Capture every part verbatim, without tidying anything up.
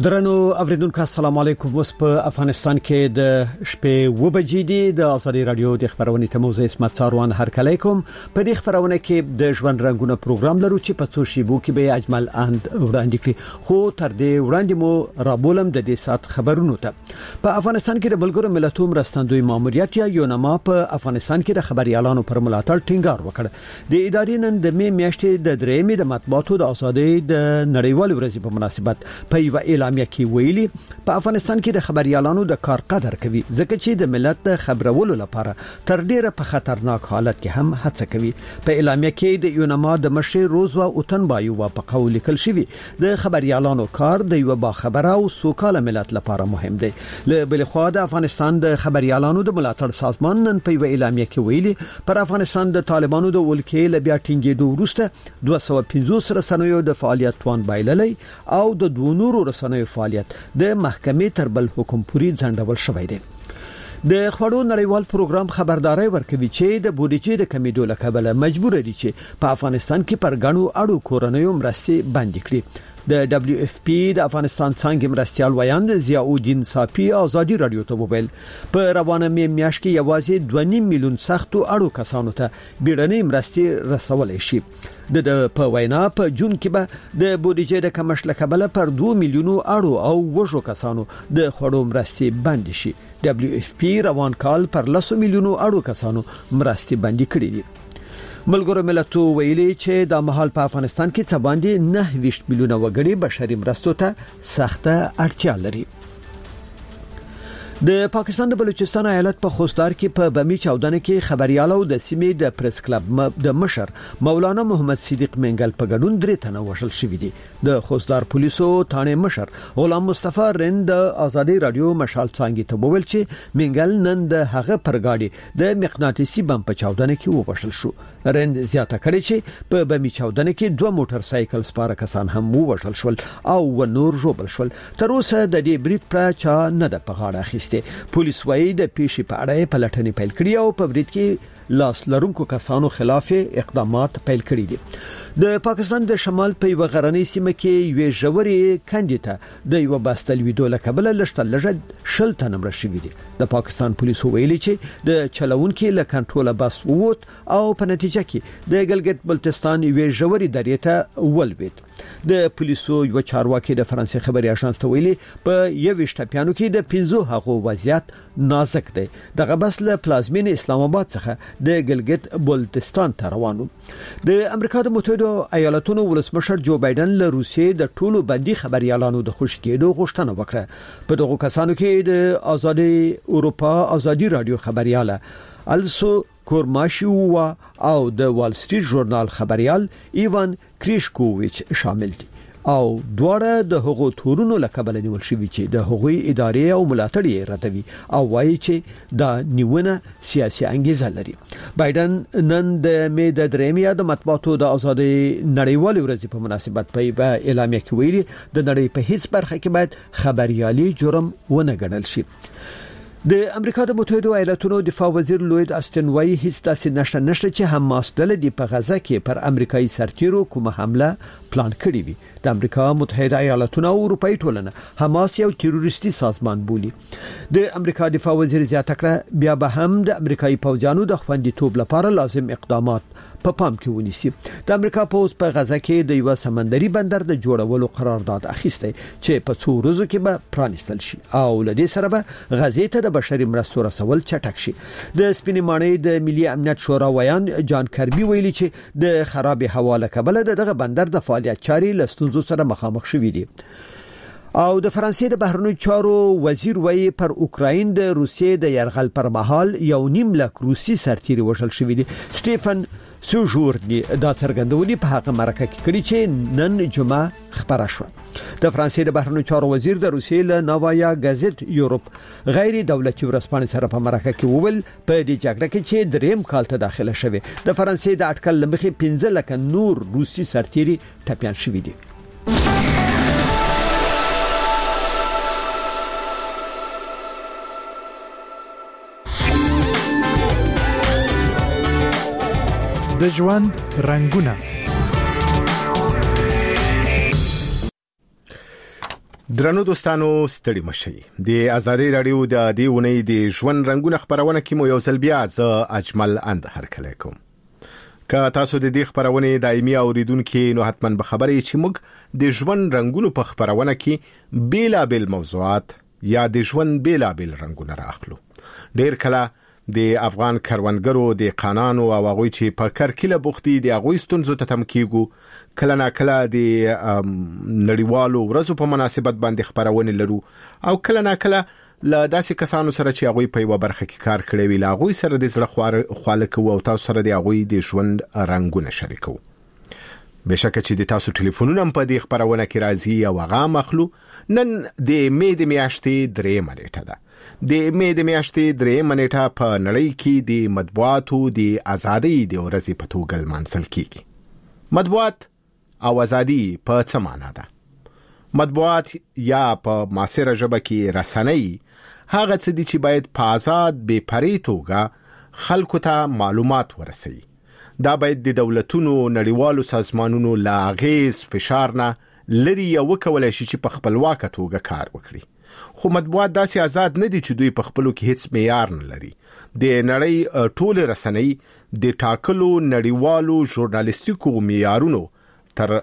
درنو اوریدونکو السلام علیکم. اوس په افغانستان کې د شپې و بجې دي. د ازادي رادیو د خبرونې ته موزه اسمت څاروان هرکلی کوم. په دې خبرونه کې د ژوند رنگونه پروګرام لرو چې په څو شیبو کې به اجمل اند وړاندې کړي، خو تر دې وړاندې مو رابولم د دې سات خبرونو ته. په افغانستان کې د ملګرو ملتونو مرستندوی ماموریت یا یونما په افغانستان کې د خبريالانو پر ملاتړ ټینګار وکړ. د ادارې نن د می میاشتې د درېمې د مطبوعاتو د ازادۍ د نړیوال ورځې په مناسبت په یو اعلان کې ویلي په افغانستان کې د خبريالانو د کار قدر کوي، ځکه چې د ملت د خبرولو لپاره تر ډیره په خطرناک حالت کې هم هڅه کوي. په اعلامیه کې د یونما د مشر روزوا اوتنبایو په قول لیکل شوی د خبريالانو کار د یو با خبره او سوکاله ملت لپاره مهم دی. له بل خوا د افغانستان د خبريالانو د ملاتړ سازمان نن په یو اعلامیه کې ویلي پر افغانستان د طالبانو د ولکې لبیا ټینګېدو وروسته دوه سوه پنځوس رسنیو د فعالیت توان بایللی او د دوه نورو رسنیو فعالیت د محکمې تر بل حکم پوري ځنډول شوی دی. د خوړو نړیوال پروګرام خبرداري ورکوي چې د بودیجې د کمیدو له کبله مجبور دي چې په افغانستان کې پر غنو اړو کورنیو مرستې بند کړي. د دبليو اف پی د افغانستان څنګه مرستيال ویاند ضیاءالدین صافی ازادي رادیو ته وویل په روانه می میاش کې یوازې دوه نیم میلیون سختو اړو کسانو ته بیړنۍ مرستې رسولې شي. د په وینا په جون کې به د بودیجې د کمښت له کبله پر دوه میلیونو اړو او وژو کسانو د خوړو مرستې بند شي. دبليو اف پی روان کال پر لس میلیونو اړو کسانو مرستې بند کړې دي. ملګرو ملتونو ویلي چې د مهال په افغانستان کې څه باندې نه ویشت میلیونه وګړي بشري مرستو ته سخته اړتیا لري. د پاکستان د بلوچستان ایالت په خوستار کې په بمی چاودنه کې خبريالو د سیمې د پریس کلب د مشر مولانا محمد صدیق منګل په ګډون درې تنه وژل شوی دي. د خوستار پولیسو ثانې مشر غلام مصطفی رند د ازادي رادیو مشال څنګه ته وویل چې منګل نن د هغه پرګاډي د مقناطیسي بم په چاودنه کې ووژل شو. رند زیاته کړی چې په بمی چاودنه کې دوه موټر سایکل سپاره کسان هم ووژل شول او و نور جوړ شول. تر اوسه د دې بریټ پر چا نه د پغاړه اخیسته. پولیس وايي د پیښې په اړه پلټنې پیل کړې او په بریټ کې لاس لرونکو کسانو خلاف اقدامات پیل کړي دي. د پاکستان د شمال په یو غرنۍ سیمه کې یو ژورې کاندیدا د یو باستل ویډیو لکبل لشتل لږ شل تنه مړ شوي دي. د پاکستان پولیسو ویلي چې د چلوونکو له کنټرول بس ووت او په نتیجه کې د ګلګت بلتستان یو ژورې درې ته ولوید. د پولیسو یو چارواکي د فرانسې خبري اژانس ته ویلي په یو شټپیانو کې د پنځو هغو وضعیت نازک دی. دغه بس له پلازمین اسلام آباد څخه د ګلګت بلتستان ته روانو. د امریکا د متحده ایالاتونو ولسمشر جو بایدن له روسیې د ټولو بندي خبريالانو د خوشی کېدو غوښتنه وکړه. په دغه کسانو کې د ازادي اروپا ازادي رادیو خبرياله السو کورماشیوا او د وال سټریټ ژورنال خبريال ایوان کریشکوویچ شامل دي او دواړه د هغو تورونو لکبل نیول شوی چې د هغوی ادارې او ملاتړ یې ردوي او وایي چې دا نیونه سیاسي انګیزه لري. بایدن نن د می د درېمیا د مطبوعاتو د ازادۍ نړیوال ورځې په مناسبت په اعلامیه کې ویلي د نړۍ په هیڅ برخه کې باید خبريالي جرم ونه ګڼل شي. د امریکا د متحده ایالاتونو دفاع وزیر لوید آستن وايي هیڅ داسې نشته نشته چې حماس ډله د په غزه کې پر امریکایي سرتیرو کومه حمله پلان کړې وي. د امریکا متحده ایالاتونو او اروپאי ټولنه حماس یو تروریستي سازمان بولي. د امریکا دفاع وزیر زیاته کړه بیا به هم د امریکایي پوځیانو د خوندیتوب لپاره لازم اقدامات په پام کې ونیسي. د امریکا پوز په غزه کې د یو سمندري بندر د جوړولو قرارداد اخیسته چې په څو ورځو کې به پرانستل شي او لدې سره به غزې ته د بشري مرستو رسول چټک شي. د سپینې ماڼۍ د ملي امنیت شورا ویان جان کربي ویلي چې د خراب حواله کبل دغه بندر د فعالیت چاري لستونزو سره مخامخ شوي دي. او د فرانسې د بهرنیو چارو وزیر وایي پر اوکراین د روسیې د يرغل پر مهال یو نیم لک روسي سرتیري وژل شوی دي. سټيفن سوجورني دا څرګندونې په هغه مرکه کې کړي چې نن جمعه خبره شو. د فرانسې د بهرنیو چارو وزیر د روسیې له نوایا گازت یورپ غیر دولتي ورسپانې سره په مرکه کې وویل په دې جګړه کې چې دریم کال ته داخله شوه د فرانسې د اټکل لمخې پنځه لک نور روسي سرتیري ټپيان شوي دي. د ژوند رنگونه درنو دوستانو ستړي مشي د ازادي رادیو د دې ونې د ژوند رنگونه خبرونه کې مو یو ځل بیا ز اجمل اند هرکلی کوم. که تاسو د دې خبرونه دایمي اوریدونکو نو حتما به خبرې چې موږ د ژوند رنگونو په خبرونه کې بیلا بیل موضوعات یا د ژوند بیلا بیل رنگونه راخلو. ډیر کله د افغان کروندګرو د قانونو او هغه چې په کرکله بوختي د هغه ستونزو ته تم کیږو. کله نا کله د نړیوالو ورځو په مناسبت باندې خبرونه لرو او کله نا کله له داسې کسانو سره چې هغه په یو برخه کې کار کړی وي لا هغه سره د زړه خواله کوي او تاسو سره د هغه د ژوند رنگونه شریکو. بشکه چې د تاسو ټلیفونونه په دې خبرونه کې راځي او هغه مخلو. نن د مې د میاشتې درې منېټه ده. د مې د میاشتې درې منېټه په نړۍ کې د مطبوعاتو د ازادۍ د ورځې په توګه لمانځل کیږي. مطبوعات او ازادي په څه معنا ده؟ مطبوعات یا په معاصره ژبه کې رسنۍ هغه څه دي چې باید په آزاد بې پرې توګه خلکو ته معلومات ورسوي. دا باید د دولتونو نړیوالو سازمانونو لا غیز فشار نه لري او وکولای شي چې په خپلواکه توګه کار وکړي. خو مطبوعات داسې آزاد نه دي چې دوی په خپلو کې هیڅ معیار نه لري. د نړۍ ټول رسنۍ د ټاکلو نړیوالو ژورنالیستیکو معیارونو تر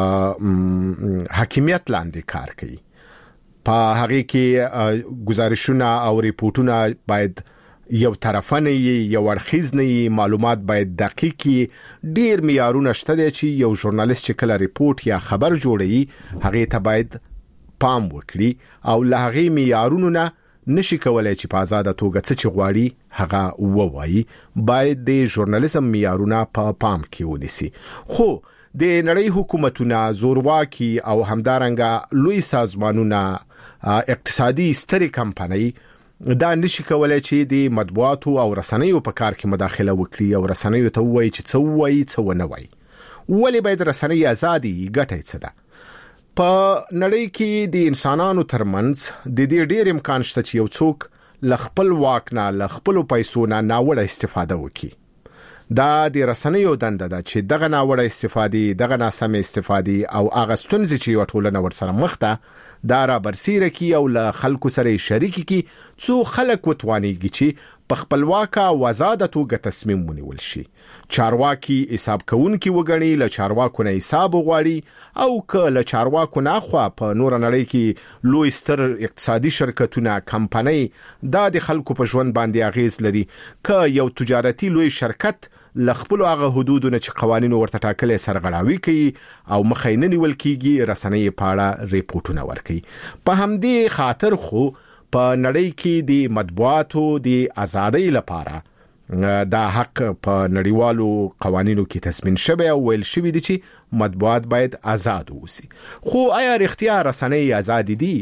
حاکمیت لاندې کار کوي. په هغه کې گزارشونه او ریپورتونه باید یو طرفانه یو اړخیز نه، معلومات باید دقیق، ډیر معیارونه شته چې یو ژورنالیست چې کله ریپورت یا خبر جوړوي هغه ته باید پام وکړي او له هغه معیارونو نه نشي کولای چې په آزاد توګه څه چې غواړي هغه ووایي. باید د ژورنالیزم معیارونه په پا پام کې ونیسي. خو د نړۍ حکومتونه، زورواکي او همدارنګه لوی سازمانونه، اقتصادي سترې کمپنۍ دا نشي کولای چې د مطبوعاتو او رسنیو په کار کې مداخله وکړي او رسنیو ته وایي چې څه وایي څه ونه وایي. ولې باید رسنۍ ازادي ګټه څه ده؟ په نړۍ کې د انسانانو ترمنځ د دې ډېر امکان شته چې یو څوک له خپل واک نه، له خپلو پیسو نه ناوړه استفاده وکړي. دا د رسنیو دنده ده چې دغه ناوړه استفادې، دغه ناسمه استفادې او هغه ستونزې چې یو ټولنه ورسره مخ ده دا را برسیره کی او له خلکو سره شریک کی څو خلک وتوانیږي چې په خپلواکه او آزاد توګه تصمیم ونیول شي. چارواکي حساب کوونکي وګڼي، له چارواکو نه حساب وغواړي او که له چارواکو نه خوا په نور نړۍ کې لوی ستر اقتصادي شرکتونه، کمپنۍ دا د خلکو په ژوند باندې اغیز لري. که یو تجارتي لوی شرکت لخپلو هغه حدودونه چې قوانینو ورته ټاکلي سرغړاوي کوي او مخې نه نیول کیږي، رسنۍ په اړه ریپورتونه ورکوي. په همدې خاطر خو په نړۍ کې د مطبوعاتو د ازادۍ لپاره دا حق په نړیوالو قوانینو کې تضمین شوی او ویل شوی دی چې مطبوعات باید آزاد اوسي. خو آیا رښتیا رسنۍ آزاد دي؟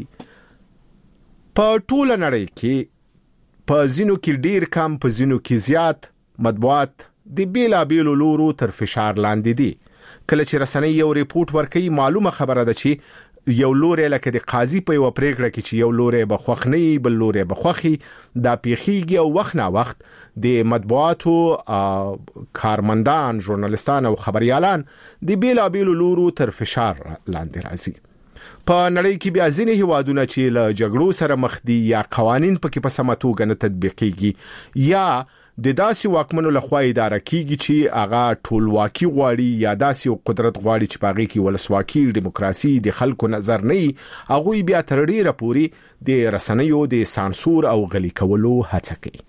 په ټول نړۍ کې په ځینو کې ډیر کم، په ځینو کې زیات مطبوعات د بیلا بیلو لورو تر فشار لاندې دي. کله چې رسنۍ یو ریپورت ورکوي معلومه خبره ده چې یو لوري لکه د قاضي په یو پریکړه کې چې یو لوري بخوخ نه بل لوري بخوخي دا پیخیږي او وخت نه وخت د مطبوعاتو کارمندان، ژورنالیستان او خبريالان د بیلا بیلو لورو تر فشار لاندې راځي. په نړۍ کې بیا ځینې هیوادونه چې له جګړو سره مخ دي یا قوانین پکې په سمه توګه نه تطبیقېږي یا د داسې واکمنو لخوا اداره کیږي چې هغه ټولواکي غواړي یا داسې قدرت غواړي چې په هغه کې ولسواکي، دیموکراسي د خلکو نظر نه وي، هغه بیا تر ډیره پورې د رسنیو د سانسور او غلي کولو هڅه کوي.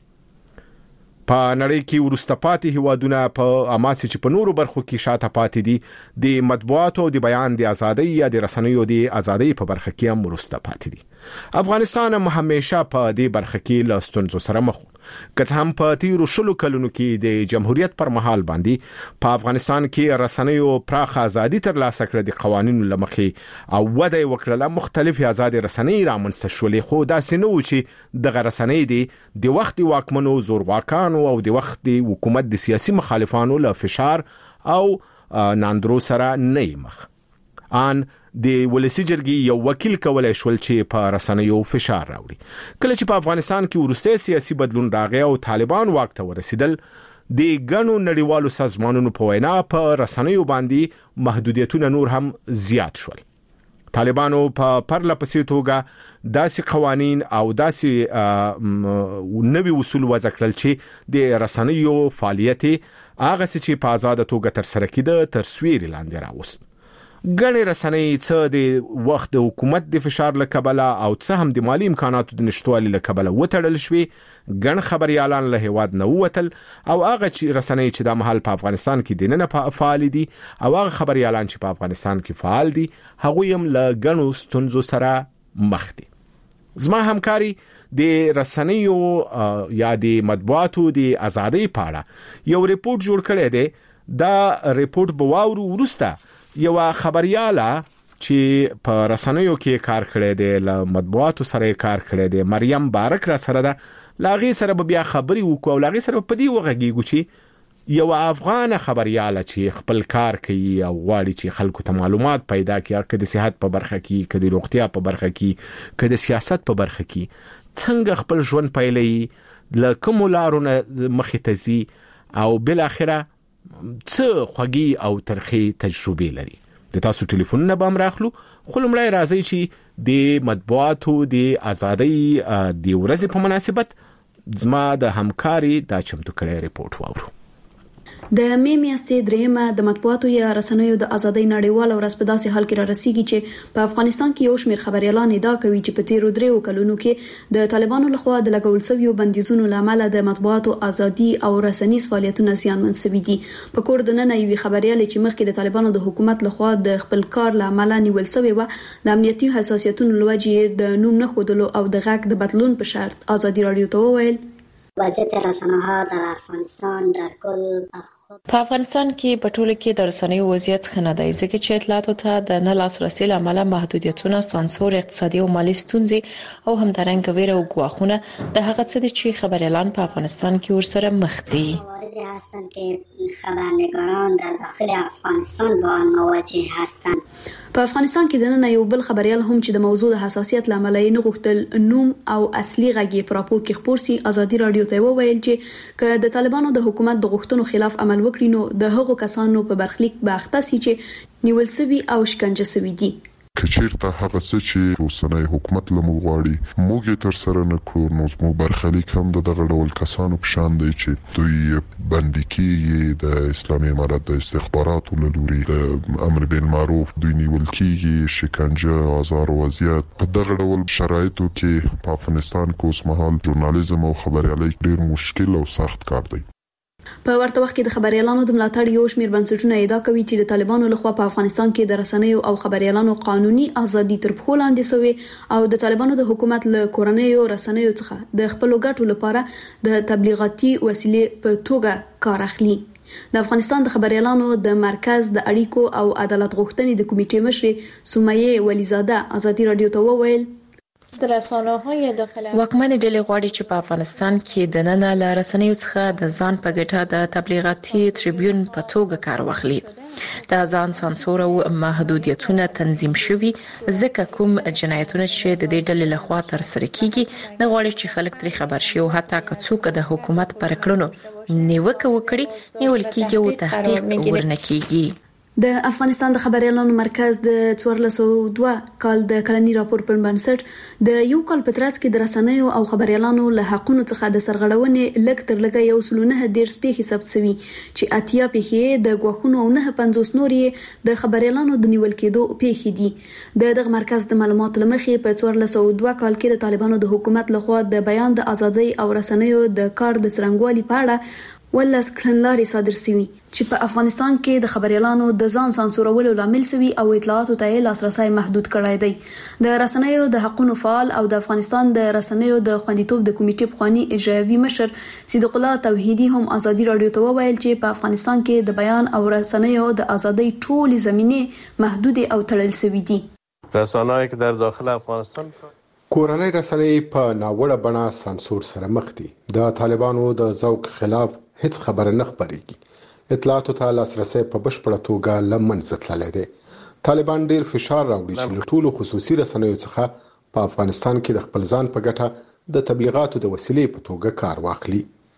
په نړۍ کې وروسته پاتې هیوادونه په اماسي چې په نورو برخو کې شاته پاتې دي د مطبوعاتو د بیان د ازادۍ یا د رسنیو د ازادۍ په برخه کې هم وروسته پاتې دي. افغانستان هم همیشه په دې برخه کې له ستونزو سره مخ که هم په تیرو شلو کلونو کې د جمهوریت پر مهال باندې په افغانستان کې رسنیو پراخ ازادي تر لاسه کړه د قوانینو لمخې او وده وکړه. مختلفې آزاد رسنۍ رامنځته شولې، خو داسې نه و چې دغه رسنۍ دي د وخت واکمنو، زورواکانو او د وخت حکومت د سیاسي مخالفانو له فشار او ناندرو سره نه مخ. ان د ولسی جرګي یو وکیل کولای شول چې په رسنیو فشار راوړي. کله چې په افغانستان کې ورسته سیاسي بدلون راغی او طالبان واک ته ورسیدل، د ګڼو نړیوالو سازمانونو په وینا په رسنیو باندې محدودیتونه نور هم زیات شول. طالبانو په پرله پسې توګه داسې قوانين او داسې نوي اصول وضع کړل چې د رسنیو فعالیت هغه چې په آزاد توګه تر سره کېده تر سویر لاندې راوست. ګڼې رسنۍ څه د وخت د حکومت د فشار له کبله او څه هم د مالی امکاناتو د نشټوالي له کبله وتړل شوې. ګڼ خبريالان له هیواد نه ووتل او هغه چې رسنۍ چې د محل په افغانستان کې د نن فعال دي او هغه خبريالان چې په افغانستان کې فعال دي هغه هم له ګڼو ستونزو سره مخ دي. زما همکاري د رسنیو یا د مطبوعاتو د ازادۍ په اړه یو ریپورت جوړ کړی دی. دا ریپورت به واورو ورسته یو خبرياله چې په رسنیو کې کار کړی دی له مطبوعاتو سره کار کړی دی مریم بارک را سره ده. لاغي سره بیا خبري وکړو او لاغي سره په دې وغږیږو چې یو افغان خبرياله چې خپل کار کوي او غواړي چې خلکو ته معلومات پیدا کړي کله د صحت په برخه کې کله د روغتیا په برخه کې کله د سیاست په برخه کې څنګه خپل ژوند پیلوي له کوم لارو مخې ته ځي او بل اخره څه خوږی او ترخی تجربه لري. د تاسو ټلیفونونه به امراخلو خو لمړی راځي چې د مطبوعاتو د ازادۍ د ورځې په مناسبت زما د همکاري دا چمتو کړی ریپورت واورو. د مې میاشتې دریمه د مطبوعاتو یا رسنیو د ازادۍ نړیواله ورځ په داسې حال کې را رسیږي چې په افغانستان کې یو شمېر خبريالان ادعا کوي چې په تیرو دریو کلونو کې د طالبانو لخوا د لګول شویو بندیزونو لامل د مطبوعاتو ازادي او رسنیز فعالیتونه زیانمن شوي دي. په کور د نن یوې خبريالې چې مخکې د طالبانو د حکومت لخوا د خپل کار لامل نیول شوی و د امنیتي حساسیتونو لوجې د نوم نه خودلو او د غږ د بدلون په شرط ازادي رادیو ته وویل وضعیت رسانه‌ها در افغانستان در کل په افغانستان کې په ټوله کې د رسنیو وضعیت ښه نه دی ځکه چې اطلاعاتو ته د نه لاسرسي له امله محدودیتونه، سانسور، اقتصادي او مالي ستونزې او همدارنګه ویره او ګواښونه د هغه څه دي چې خبريالان په افغانستان کې ورسره مخ دي. هستند که خبرنگاران در داخل افغانستان با آن مواجه هستند. په افغانستان کې د نن یو بل خبريال هم چې د موضوع د حساسیت لامل یې نه غوښتل نوم او اصلي غږی پر راپور کې خبر سي ازادي رادیو ته وویل چې که د طالبانو د حکومت د غوښتنو خلاف عمل وکړي نو د هغو کسانو په برخلیک به اخته سي چې نیول شوي او شکنجه شوي دي. کچیرته هغه څه چې اوسنۍ حکومت لمو غواړي موږ تر سره نه کړو نو زموږ برخلیک هم د دغه ډول کسانو په شان دی چې دوی بندي کیږي د اسلامي امارت د استخباراتو له لوري د امر بالمعروف دوی نیول کیږي شکنجه آزار او اذیت په دغه ډول شرایطو کې په افغانستان کې اوس مهال ژورنالیزم او خبريالي ډیر مشکل او سخت کار دی. په ورته وخت کې د خبريالانو د ملاتړ یو شمېر بنسټونه ادعا کوي چې د طالبانو لخوا په افغانستان کې د رسنیو او خبريالانو قانوني ازادي تر پښو لاندې شوې او د طالبانو د حکومت له کورنیو رسنیو څخه د خپل ګټو لپاره د تبلیغاتي وسیلې په توګه کار اخلي. د افغانستان د خبريالانو د مرکز د اړیکو او عدالت غوښتنې د کمیټې مشر سمیه ولیزاده ازادي رادیو ته وویل واکمنې ډلې غواړي چې په افغانستان کې د نن له رسنیو څخه د ځان په ګټه د تبلیغاتي ټریبیون په توګه کار واخلي. د ځان سانسور او محدودیتونه تنظیم شوي ځکه کوم جنایتونه چې د دې ډلې لخوا تر سره کیږي نه غواړي چې خلک ترې خبر شي او حتی که څوک د حکومت پر کړنو نیوکه وکړي نیول کیږي او تحقیق ورنه کیږي. د افغانستان د خبريالانو مرکز د څوارلس سوه دوه کال د کلنی راپور پر بنسټ د یو کال په ترڅ کې د رسنیو او خبريالانو له حقونو څخه د سرغړونې لږ تر لږه یو سل نه ډیر سپېخي ثبت شوي چې اتیا پیښې د غوښونو او نه پنځوس نورې د خبريالانو د نیول کېدو پیښې دي. د دغه مرکز د معلوماتو لمخې په څوارلس سوه دوه کال کې د طالبانو د حکومت لخوا د بیان د ازادۍ او رسنیو د کار د څرنګوالي په اړه ولس کړنلارې صادر شوي چې په افغانستان کې د خبريالانو د ځان سانسورولو لامل شوي او اطلاعاتو ته لاسرسي محدود کړای دی. د رسنیو د حقوقو فعال او د افغانستان د رسنیو د خوندیتوب د کمیټې پخوانی اجرایي مشر صدیق الله توحیدی هم ازادي رادیو ته وویل چې په افغانستان کې د بیان او رسنیو د ازادۍ ټول زمینه محدود او تړل شوي دي. رسانه‌ای که در داخل افغانستان کورنۍ رسنۍ په ناوړه بڼه سانسور سره مخ دي. د طالبانو د ذوق خلاف هیڅ خبره نه خبرېږي. اطلاعاتو ته لاسرسي په بشپړه توګه لمنځه تللی دی. طالبان ډیر فشار راوړي چې له ټولو خصوصي رسنیو څخه په افغانستان کې د خپل ځان په ګټه د تبلیغاتو د وسیلې په توګه کار واخلي.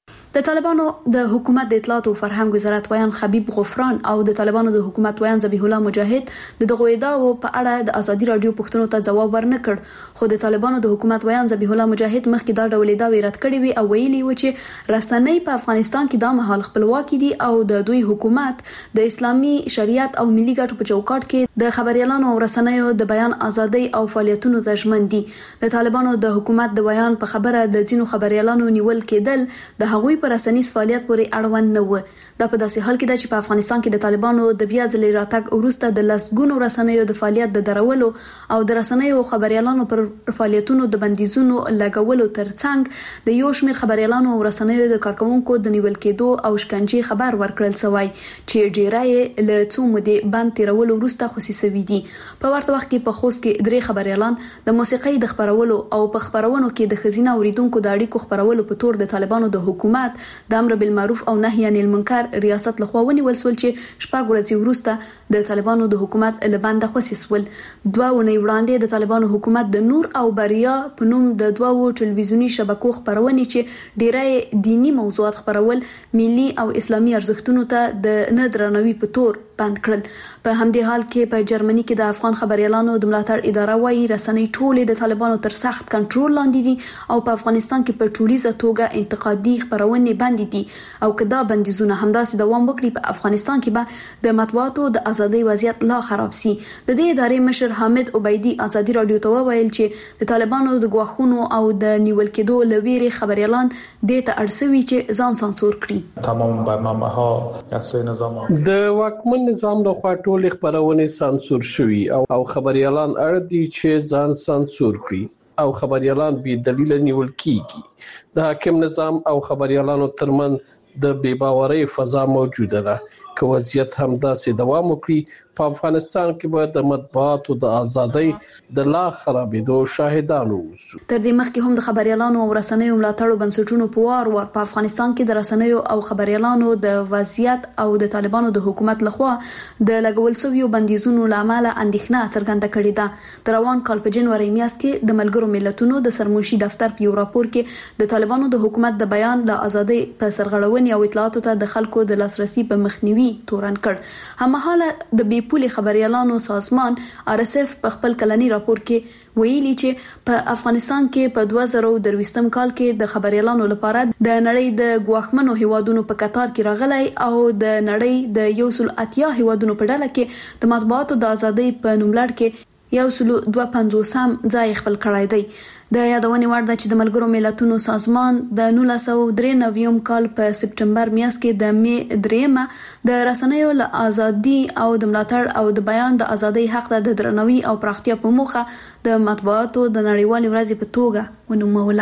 د طالبانو د حکومت د اطلاعات او فرهنګ وزارت ویان خبيب غفران او د طالبانو د حکومت ویان ذبیح الله مجاهد د دغه ادعاو په اړه د ازادي رادیو پښتنو ته جواب ورنکړ، خو د طالبانو د حکومت ویان ذبیح الله مجاهد مخکې دا ډول ادعاوې رد کړې وي او ویلي و چې رسنۍ په افغانستان کې د مهال خپلواکي دي او د دوی حکومت د اسلامي شریعت او ملي ګټو په چوکاټ کې د خبريالانو او رسنیو د بیان ازادي او فعالیتونو ته ژمن دي. د طالبانو د حکومت د بیان په خبره د ځینو خبريالانو نیول کېدل د هغوی پر رسنیز فعالیت پورې اړوند نه و. دا په داسې حال کې ده چې په افغانستان کې د طالبانو د بیا ځلې راتګ وروسته د لسګونو رسنیو د فعالیت د درولو او د رسنیو خبريالانو پر فعالیتونو د بندیزونو لګولو ترڅنګ د یو شمېر خبريالانو او رسنیو د کارکونکو د نیول کېدو او شکنجې خبر ورکړل شوی چې ډیرای له څو مودې بند تیرولو وروسته خصوصي دي. په ورته وخت کې په خوست کې درې خبريالان د موسیقۍ د خبرولو او په خبرونو کې د خزینه اوریدونکو د اړیکو خبرولو په تور د طالبانو د حکومت د امر بالمعروف او نهي عن المنکر ریاست لخوا ونیول شول چې شپږ ورځې وروسته د طالبانو د حکومت له بنده خصوصي شول. دوه ونې وړاندې د طالبانو حکومت د نور او بریا په نوم د دوه ټلویزیونی شبکو خبرونه چې ډیری دینی موضوعات خبرول ملي او اسلامي ارزښتونو ته د نه درناوي په تور بند کړل. په همدې حال کې په جرمني کې د افغان خبريالانو د ملاتړ اداره وايي رسنۍ ټولې د طالبانو تر سخت کنټرول لاندې دي او په افغانستان کې په ټولیزه توګه انتقادي خبرونه باندې دي او کدا بندیزونه همداسې دوام وکړي په افغانستان کې به د مطبوعاتو د ازادۍ وضعیت لا خراب سي. د دې ادارې مشر حامد عبیدی ازادي رادیو ته وویل چې د طالبانو د غواخونو او د نیول کېدو لویری خبريالان د ته اړسوي چې ځان سانسور کړي. تمام برنامه ها دستور نظام د واکمن نظام د خوا ټول خبرونه سانسور شوي او او خبريالان اړ دي چې ځان سانسور کړي او خبريالان بې دلیل نیول کیږي. د حاکم نظام او خبريالانو ترمن د بې باورۍ فضا موجوده ده. که وضعیت هم داسې دوام وکړي په افغانستان کې به د مطبوعاتو د ازادۍ د لا خرابېدو شاهدان اوسو. تر دې مخکې هم د خبريالانو او رسنیو ملاتړو بنسټونو په وار وار په افغانستان کې د رسنیو او خبريالانو د وضعیت او د طالبانو د حکومت لخوا د لګول شویو بندیزونو لامل اندېښنه څرګنده کړې ده. د روان کال په جنوري میاشت کې د ملګرو ملتونو د سرمنشي دفتر په یو راپور کې د طالبانو د حکومت د بیان د ازادۍ په سرغړونې او اطلاعاتو ته د خلکو د لاسرسي په مخنیوي تورن کړ. هممهاله د بي پولي خبريالانو سازمان آر اس اف په خپل کلنی راپور کې ویلي چې په افغانستان کې په دوه زره درویشتم کال کې د خبريالانو لپاره د نړۍ د ګواښمنو هیوادونو په کتار کې راغلی او د نړۍ د یو سل اتیا هیوادونو په ډله کې د مطبوعاتو د ازادۍ په نوملړ کې یو سل دوه پنځوسم ځای خپل کړی دی. د یادونې وړ ده چې د ملګرو ملتونو سازمان د نولس سوه درې نوي کال په سپټمبر میاشت کې د می دریمه د رسنیو له ازادي او د ملاتړ او د بیان د ازادۍ حق ته د درناوي او پراختیا په موخه د مطبوعاتو د نړیوالې ورځې په توګه ونوموله.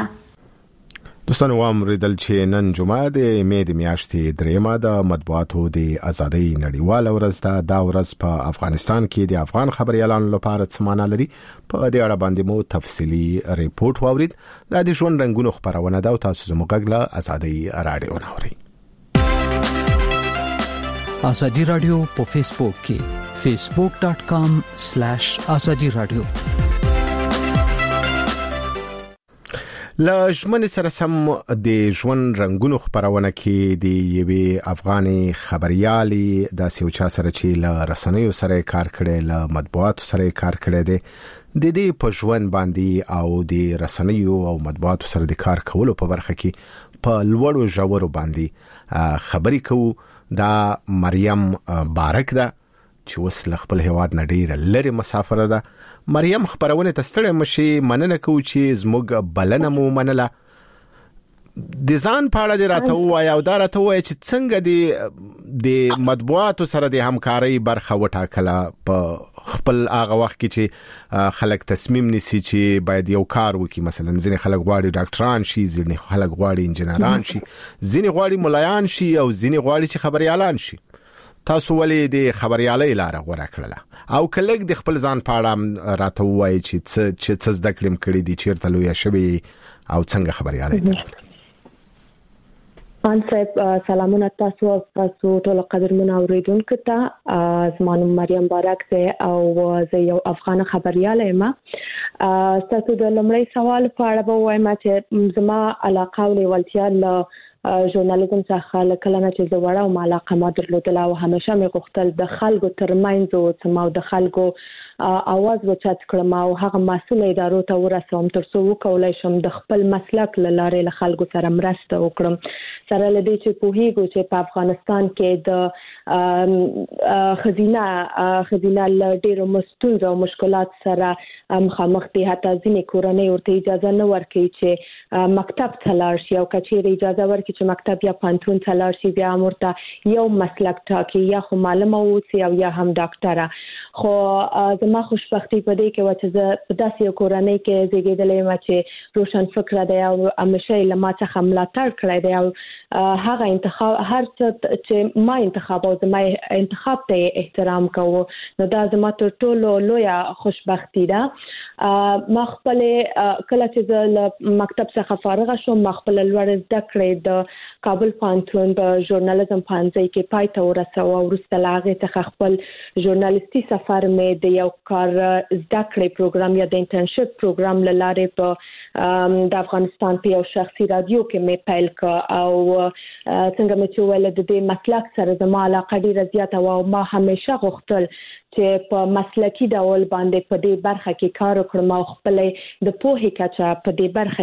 دوستان وام ریدل چې نن جمعه د می د میاشتې دریمه د مطبوعاتو د ازادۍ نړیواله ورځ ده. دا ورځ په افغانستان کې د افغان خبريالانو لپاره څه معنی لري په دې اړه باندې مو تفصيلي ریپورت واورید. دا د ژوند رنگونو خبرونه ده او تاسو زموږ غږ له ازادۍ رادیو نه اورئ. ازادي رادیو په فیسبوک کې facebook dot com slash azadi radio. لژمن سره سم د ژوند رنگونو خبرونه کې د یوې افغاني خبريالي د سیوچا سره چې له رسنیو سره کار کړي له مطبوعاتو سره کار کړي دي د دې په ژوند باندې او د رسنیو او مطبوعاتو سره د کار کولو په برخه کې په لوړو ژورو باندې خبري کوو. دا مریم بارک ده چې وسله خپل هواد نه ډیره لري مسافر ده. مریم خبرونه تستړی مشي مننه کو چې زموږ بلنه مو منله. د ځان په اړه راته وایي او دا راته وایي چې څنګه د د مطبوعاتو سره د همکارۍ برخه وټاکله په خپل هغه وخت کې چې خلک تصمیم نیسي چې باید یو کار وکړي. مثلا ځینې خلک غواړي ډاکټران شي، ځینې خلک غواړي انجنیران شي، ځینې غواړي ملایان شي او ځینې غواړي چې خبريالان شي. تاسو ولې د خبريالۍ لاره غوړه کړله او کله د خپل ځان په اړه راته وایي چې څه څه زده کړم کړی دي، چیرته لوی شوی او څنګه خبريالۍ؟ ان صاحب سلامونه تاسو تاسو ټول قدرمن اوریدونکو ته. زمانو مریم بارک ده او زه یو افغان خبرياله یم. تاسو د لمړی سوال په اړه به وایم چې زما علاقه او لیوالتیا له ژورنالیزم څخه کله چې زه وړه او علاقه ما درلودله او همیشه مې غوښتل د خلکو ترمنځ اوسم او د خلکو اواز وچت کړم او هغه مسؤل ادارو ته ورسوم ترڅو وکولای شم د خپل مسلک لاره له خلکو سره مرسته وکړم سره لدی چې په هیګو چې په افغانستان کې د خزینه خزینه ډیرو مستونزو او مشکلات سره مخامخ دي حتی ځینې کورنۍ ورته اجازه نه ورکوي چې مکتب ته لاړ شي او کچېرې اجازه ورکړي چې مکتب یا پانتون ته لاړ شي بیا مرته یو مسلک ټاکي یا خو معلمه اوسي او یا هم ډاکټره خو زما خوشبختي په دې کې و چې زه په داسې کورنۍ کې زیږېدلې یم چې روشن فکره دی او همیشه له ما څخه ملاتړ کړی دی او هغه انتخاب هر څه چې ما انتخاب او زما انتخاب ته احترام کوو نو دا زما تر ټولو لویه خوشبختي ده ما خپل کله چې زه له مکتب څخه فارغه شوم ما خپل لوړ زده کړې د کابل پوهنتون په ژورنالیزم پوهنځي کې پای ته ورسوه او وروسته له هغې څخه خپل ژورنالیستي سفر مې د یو کار زده کړې پروګرام یا د انټرنشپ پروګرام له لارې په د افغانستان په یو شخصي رادیو کې مې پیل کړ او څنګه مې چې ویل د دې مسلک سره زما علاقه ډېره زیاته وه او ما همیشه غوښتل چې په مسلکي ډول باندې په دې برخه کې کار وکړم او خپلې د پوهې کچه په دې برخه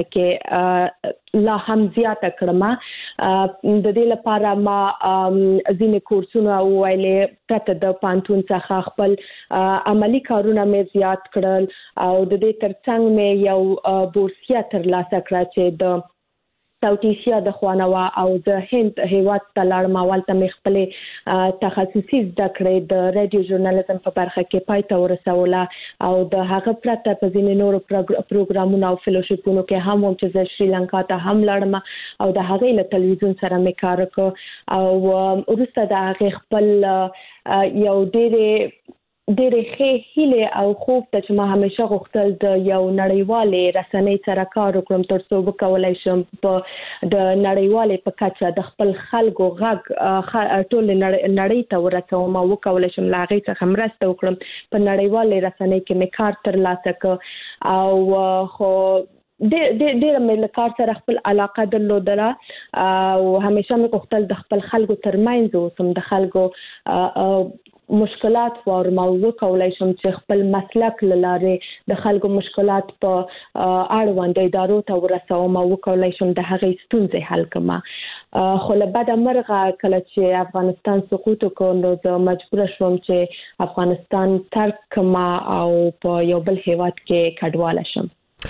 کې لا هم زیاته کړم د دې لپاره ما ځینې کورسونه وویلې پرته د پانتون څخه خپل عملی کارونه مې زیات کړل او د دې ترڅنګ مې یو بورسیه ترلاسه کړه چې د ساوت ایشیا د خوانوا او د هند هیواد ته لاړم اولته مې خپل تخصصي زده کړې د رادیو ژورنالیزم په برخه کې پای ته ورسوله او د هغه پرته په ځینې نورو پروګرامونو او فیلوشیپونو کې هم هم چې زه شریلانکا ته هم لاړم او د هغې له تلویزیون سره مې کار وکړ او وروسته د هغې خپل یو ډېرې ډېرې ښې هیلې او خوب ته چې ما همیشه غوښتل د یو نړیوالې رسنۍ سره کار وکړم ترڅو وکولای شم په د نړیوالې په کچه د خپل خلکو غږ ټول نړۍ ته ورسوم او وکولای شم له هغې څخه مرسته وکړم په نړیوالې رسنۍ کې مې کار ترلاسه کړ او خو ډېر مې له کار سره خپل علاقه درلودله او همیشه مې غوښتل د خپل خلکو ترمنځ اوسم د خلکو مشکلات وارم او وکولای شم چې خپل مسلک له لارې د خلکو مشکلات په اړوند ادارو ته ورسوم او وکولای شم د هغې ستونزې حل کړم خو له بده مرغه کله چې افغانستان سقوط وکړ نو زه مجبوره شوم چې افغانستان ترک کړم او په یو بل هیواد کې کډواله شم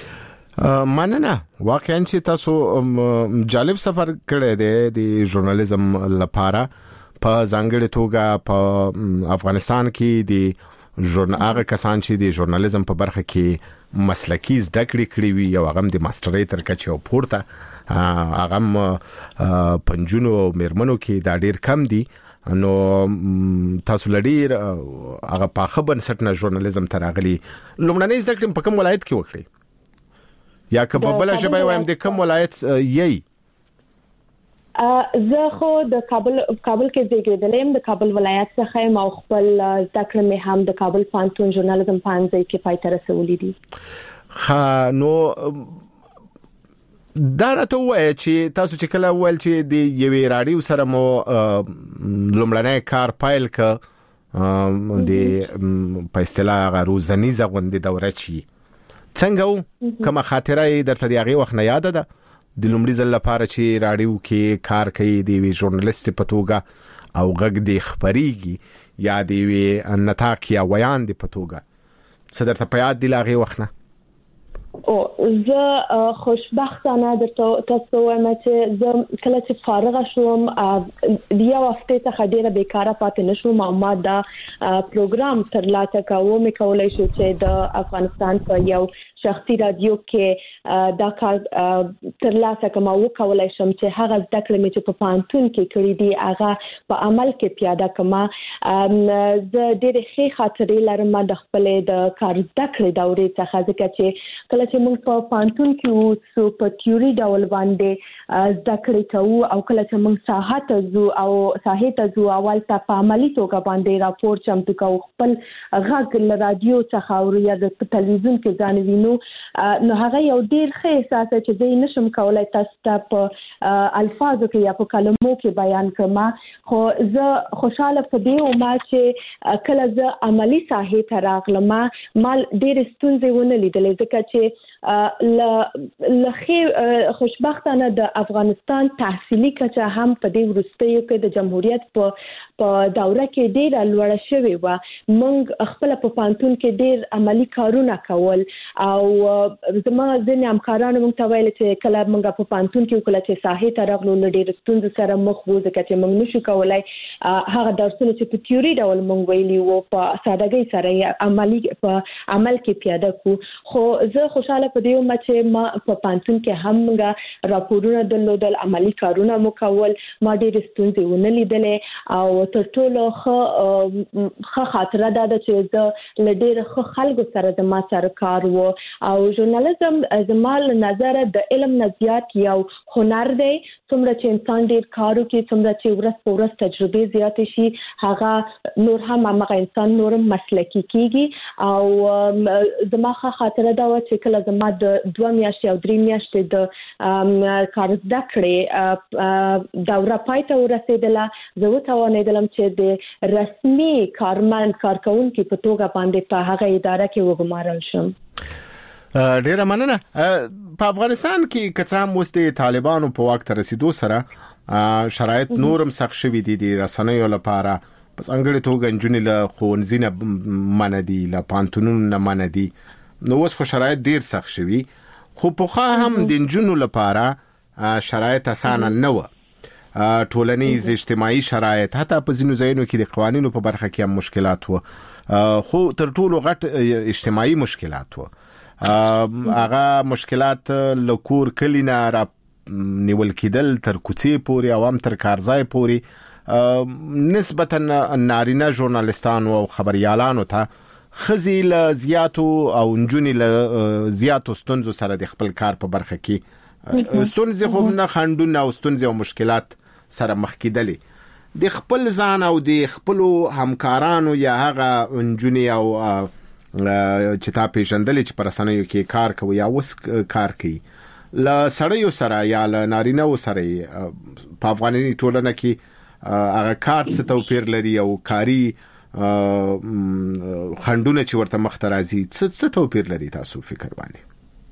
مننه واقعا چې تاسو جالب سفر کړی دی د ژورنالیزم لپاره په ځانګړې توګه په افغانستان کې د ژورنال کسان چې د ژورنالیزم په برخه کې مسلکی زده کړې کړې وي او هغه د ماسترۍ تر کچې او پورته هغه پنځونو او میرمنو کې دا ډیر کم دي نو تاسو لډیر هغه په خبر سټنه ژورنالیزم تراغلي لومړنۍ زده کړې په کوم ولایت کې وکړې یا که په بل ژبه وایم د کوم ولایت یې زه خو د کابل کابل کې زیږېدلې یم د کابل ولایت څخه یم او خپل زده کړې مې هم د کابل پوهنتون ژورنالیزم پوهنځي کې پای ته رسولې دي ښه نو دا راته وایي چې تاسو چې کله ول چې د یوې راډیو سره مو لومړنی کار پیل ک د په اصطلاح غروزنیزه غونډه دوره چی څنګه کومه خاطره درته دی هغه وخت نه یاد ده د لومړي ځل لپاره چې راډیو کې کار کوي د وی ژورنالیست په توګه او غږ د خبريږي یا د وی نتاق یا ویان د په توګه څه درته په یاد دی لاغه وخت نه او زه خوشبختانه درته تاسو وایم چې زه کله چې فارغه شوم د یو هفته څخه ډیره بیکاره پاتې نشوم او ما دا پروګرام ترلاسه کوم مې کولای شو چې د افغانستان په یو شخصي رادیو کې دا کار ترلاسه کوم او کولای شم چې هغه زده کړې مې چې په پانتون کې کړې دي هغه په عمل کې پیاده کوم زه ډېرې ښې خاطرې لرم د خپلې د کار زده کړې دورې څخه ځکه چې کله چې موږ په پانتون کې اوسو په تیوري ډول باندې زده کړې کوو او کله چې موږ ساحه ته ځو او ساحې ته ځو اول ته په عملي توګه باندې راپور چمتو کوو خپل غږ له رادیو څخه او یا د تلویزیون کې ځان وینو نو هغه یو ډیر ښه احساس چې زه نشم کولای تاسو ته په الفاظو کې یا په کلمو کې بیان کړم خو زه خوشاله پدې وم چې کله زه عملی ساحې ته راغلم ما ډیر ستونزې ونه لیدلې ځکه چې ل لخي خوشبختانه د افغانستان تحصیلي کچه هم په دې ورستیو کې د جمهوریت په په دوره کې ډیر لوړه شوې و. موږ خپل په پانتون کې ډیر عملی کارونه کول او زما ځینې همکارانو موږ ته ویل چې کله موږ په پانتون کې کله چې ساحې ته راغلو له ډیر ستونزو سره مخ وو ځکه چې موږ نشو کولای هغه درسونه چې په تیوري ډول موږ ویلي وو په سادهګۍ سره عملی په عمل کې پیاده کو. خو زه خوشاله پدې وم چې ما په پانتون کې هم موږ راپورونه درلودل عملی کارونه مو کول ما ډیر ستونزې ونه لیدلې او تر ټولو ښه خاطره ده چې زه له ډېر ښه خلکو سره زما سره کار و او ژورنالیزم زما له نظره د علم نه زیات یو هنر دی. څومره چې انسان ډېر کار وکړي څومره چې ورځ په ورځ تجربې زیاتې شي هغه نور هم هغه انسان نور مسلکي کیږي او زما ښه خاطره ده چې کله زما د دوه میاشتې او درې میاشتې د کار زده کړې دوره پای ته ورسېدله زه وتوانېدم چې د رسمي کارمند کارکونکو په توګه باندې په هغه اداره کې وګمارل شم. ډیره مننه. په افغانستان کې کڅه هم اوس د طالبانو په واک ته رسیدو سره شرایط نورم سخت شوي دي د رسنیو لپاره پس انګړې توګه نجونې له ښوونځي نه منع دي له پانتونونو نه منع دي نو اوس خو شرایط ډیر سخت شوي خو پخوا هم د نجونو لپاره شرایط اسانه نه و. ټولنیز اجتماعي شرایط حتی په ځینو ځایونو کې د قوانینو په برخه کې هم مشکلات وو خو تر ټولو غټ اجتماعي مشکلات وو. هغه مشکلات له کور کلینا را نیول کېدل تر کوڅې پورې او هم تر کارځای پورې نسبتا نارینه ژورنالستانو او خبريالانو ته خزي له زیاتو او نجونې له زیاتو ستونزو سره د خپل کار په برخه کې ستونزې خو نه خندونه او ستونزې او مشکلات سره مخ کېدلې د خپل ځان او د خپل همکارانو یا هغه نجونې او چې تا پیژندلې چې پر رسنیو کې کار کوي یا وس کار کوي ل سړیو سره یا ل نارینه سره په افغاني ټولنه کې هغه کار څه توپیر لري او کاری خندونه چې ورته مخ ته راځي څه څه توپیر لري تاسو فکر باندې؟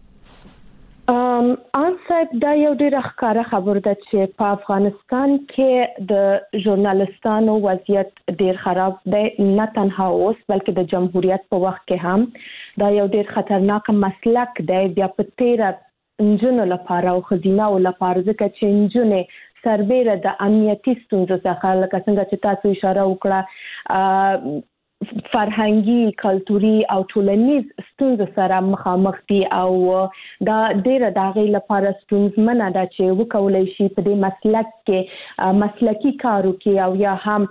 ام ان صاحب دا یو ډېر ښکاره خبر ده چې په افغانستان کې د ژورنالستانو وضعیت ډېر خراب دی نه تنها اوس بلکې د جمهوریت په وخت کې هم دا یو ډېر خطرناک مسلک دی بیا په تیره نجونو لپاره او ښځیناو لپاره ځکه چې نجونې سربیره د امنیتي ستونزو څخه لکه څنګه چې تاسو اشاره وکړه فرهنګي کلتوري او ټولنیز ستونزو سره مخامخ دي او دا ډېر د هغې لپاره ستونزمنه ده چې وکولای شي په دې مسلک کې مسلکي کار وکړي او یا هم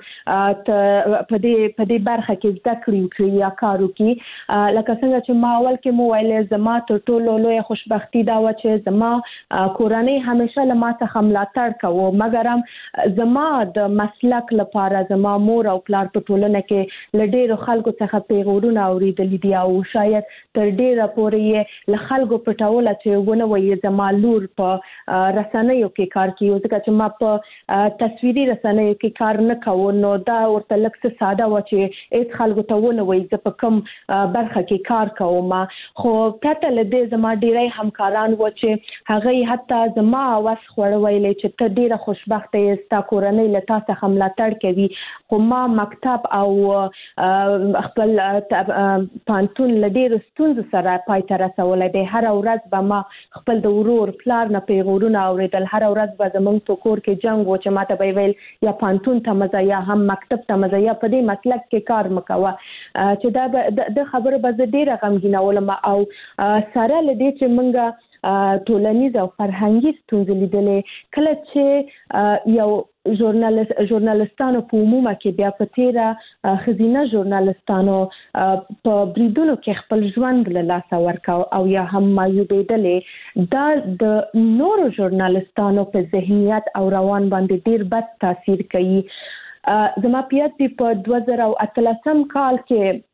په دې په دې برخه کې زده کړې وکړي یا کار وکړي. لکه څنګه چې ما اول کې مو ویل زما تر ټولو لویه خوشبختي دا وه چې زما کورنۍ همیشه له ما څخه ملاتړ کوو مګر هم زما د مسلک لپاره زما مور او پلار په ټولنه کې له ډېرو خلکو څخه پیغورونه اورېدلي دي او شاید تر ډېره پورې یې له خلکو پټوله چې ونه وایي زما لور په رسنیو کې کار کوي ځکه چې ما په تصویري رسنیو کې کار نه کوو نو دا ورته لږ څه ساده وه چې هېڅ خلکو ته ونه وایي زه په کوم برخه کې کار کوم. خو پرته له دې زما ډېری همکاران وو چې هغوی حتی زما وس خوړه ویلی چې ته ډېره خوشبخته یې ستا کورنۍ له تا څخه ملاتړ کوي خو ما مکتب او خپل پانتون له ډېرو ستونزو سره پای ته رسولی دی. هره ورځ به ما خپل د ورور پلار نه پیغورونه اورېدل هره ورځ به زموږ په کور کې جنګ و چې ما ته به یې ویل یا پانتون ته مه ځه یا هم مکتب ته مه ځه یا په دې مسلک کې کار مه کوه چې دا به د خبره به زه ډېره غمګینولم او سره له دې چې موږ ټولنیز او فرهنګي ستونزې لیدلې کله چې یو ژورنالیست ژورنالستانو په عمومه کې بیا په تیره ښځینه ژورنالستانو په بریدونو کې خپل ژوند له لاسه ورکاو او یا هم معیوبېدلې دا د نورو ژورنالستانو په ذهنیت او روان باندې ډېر بد تاثیر کوي. زما په یاد دی په دوه زره او اتلسم کال کې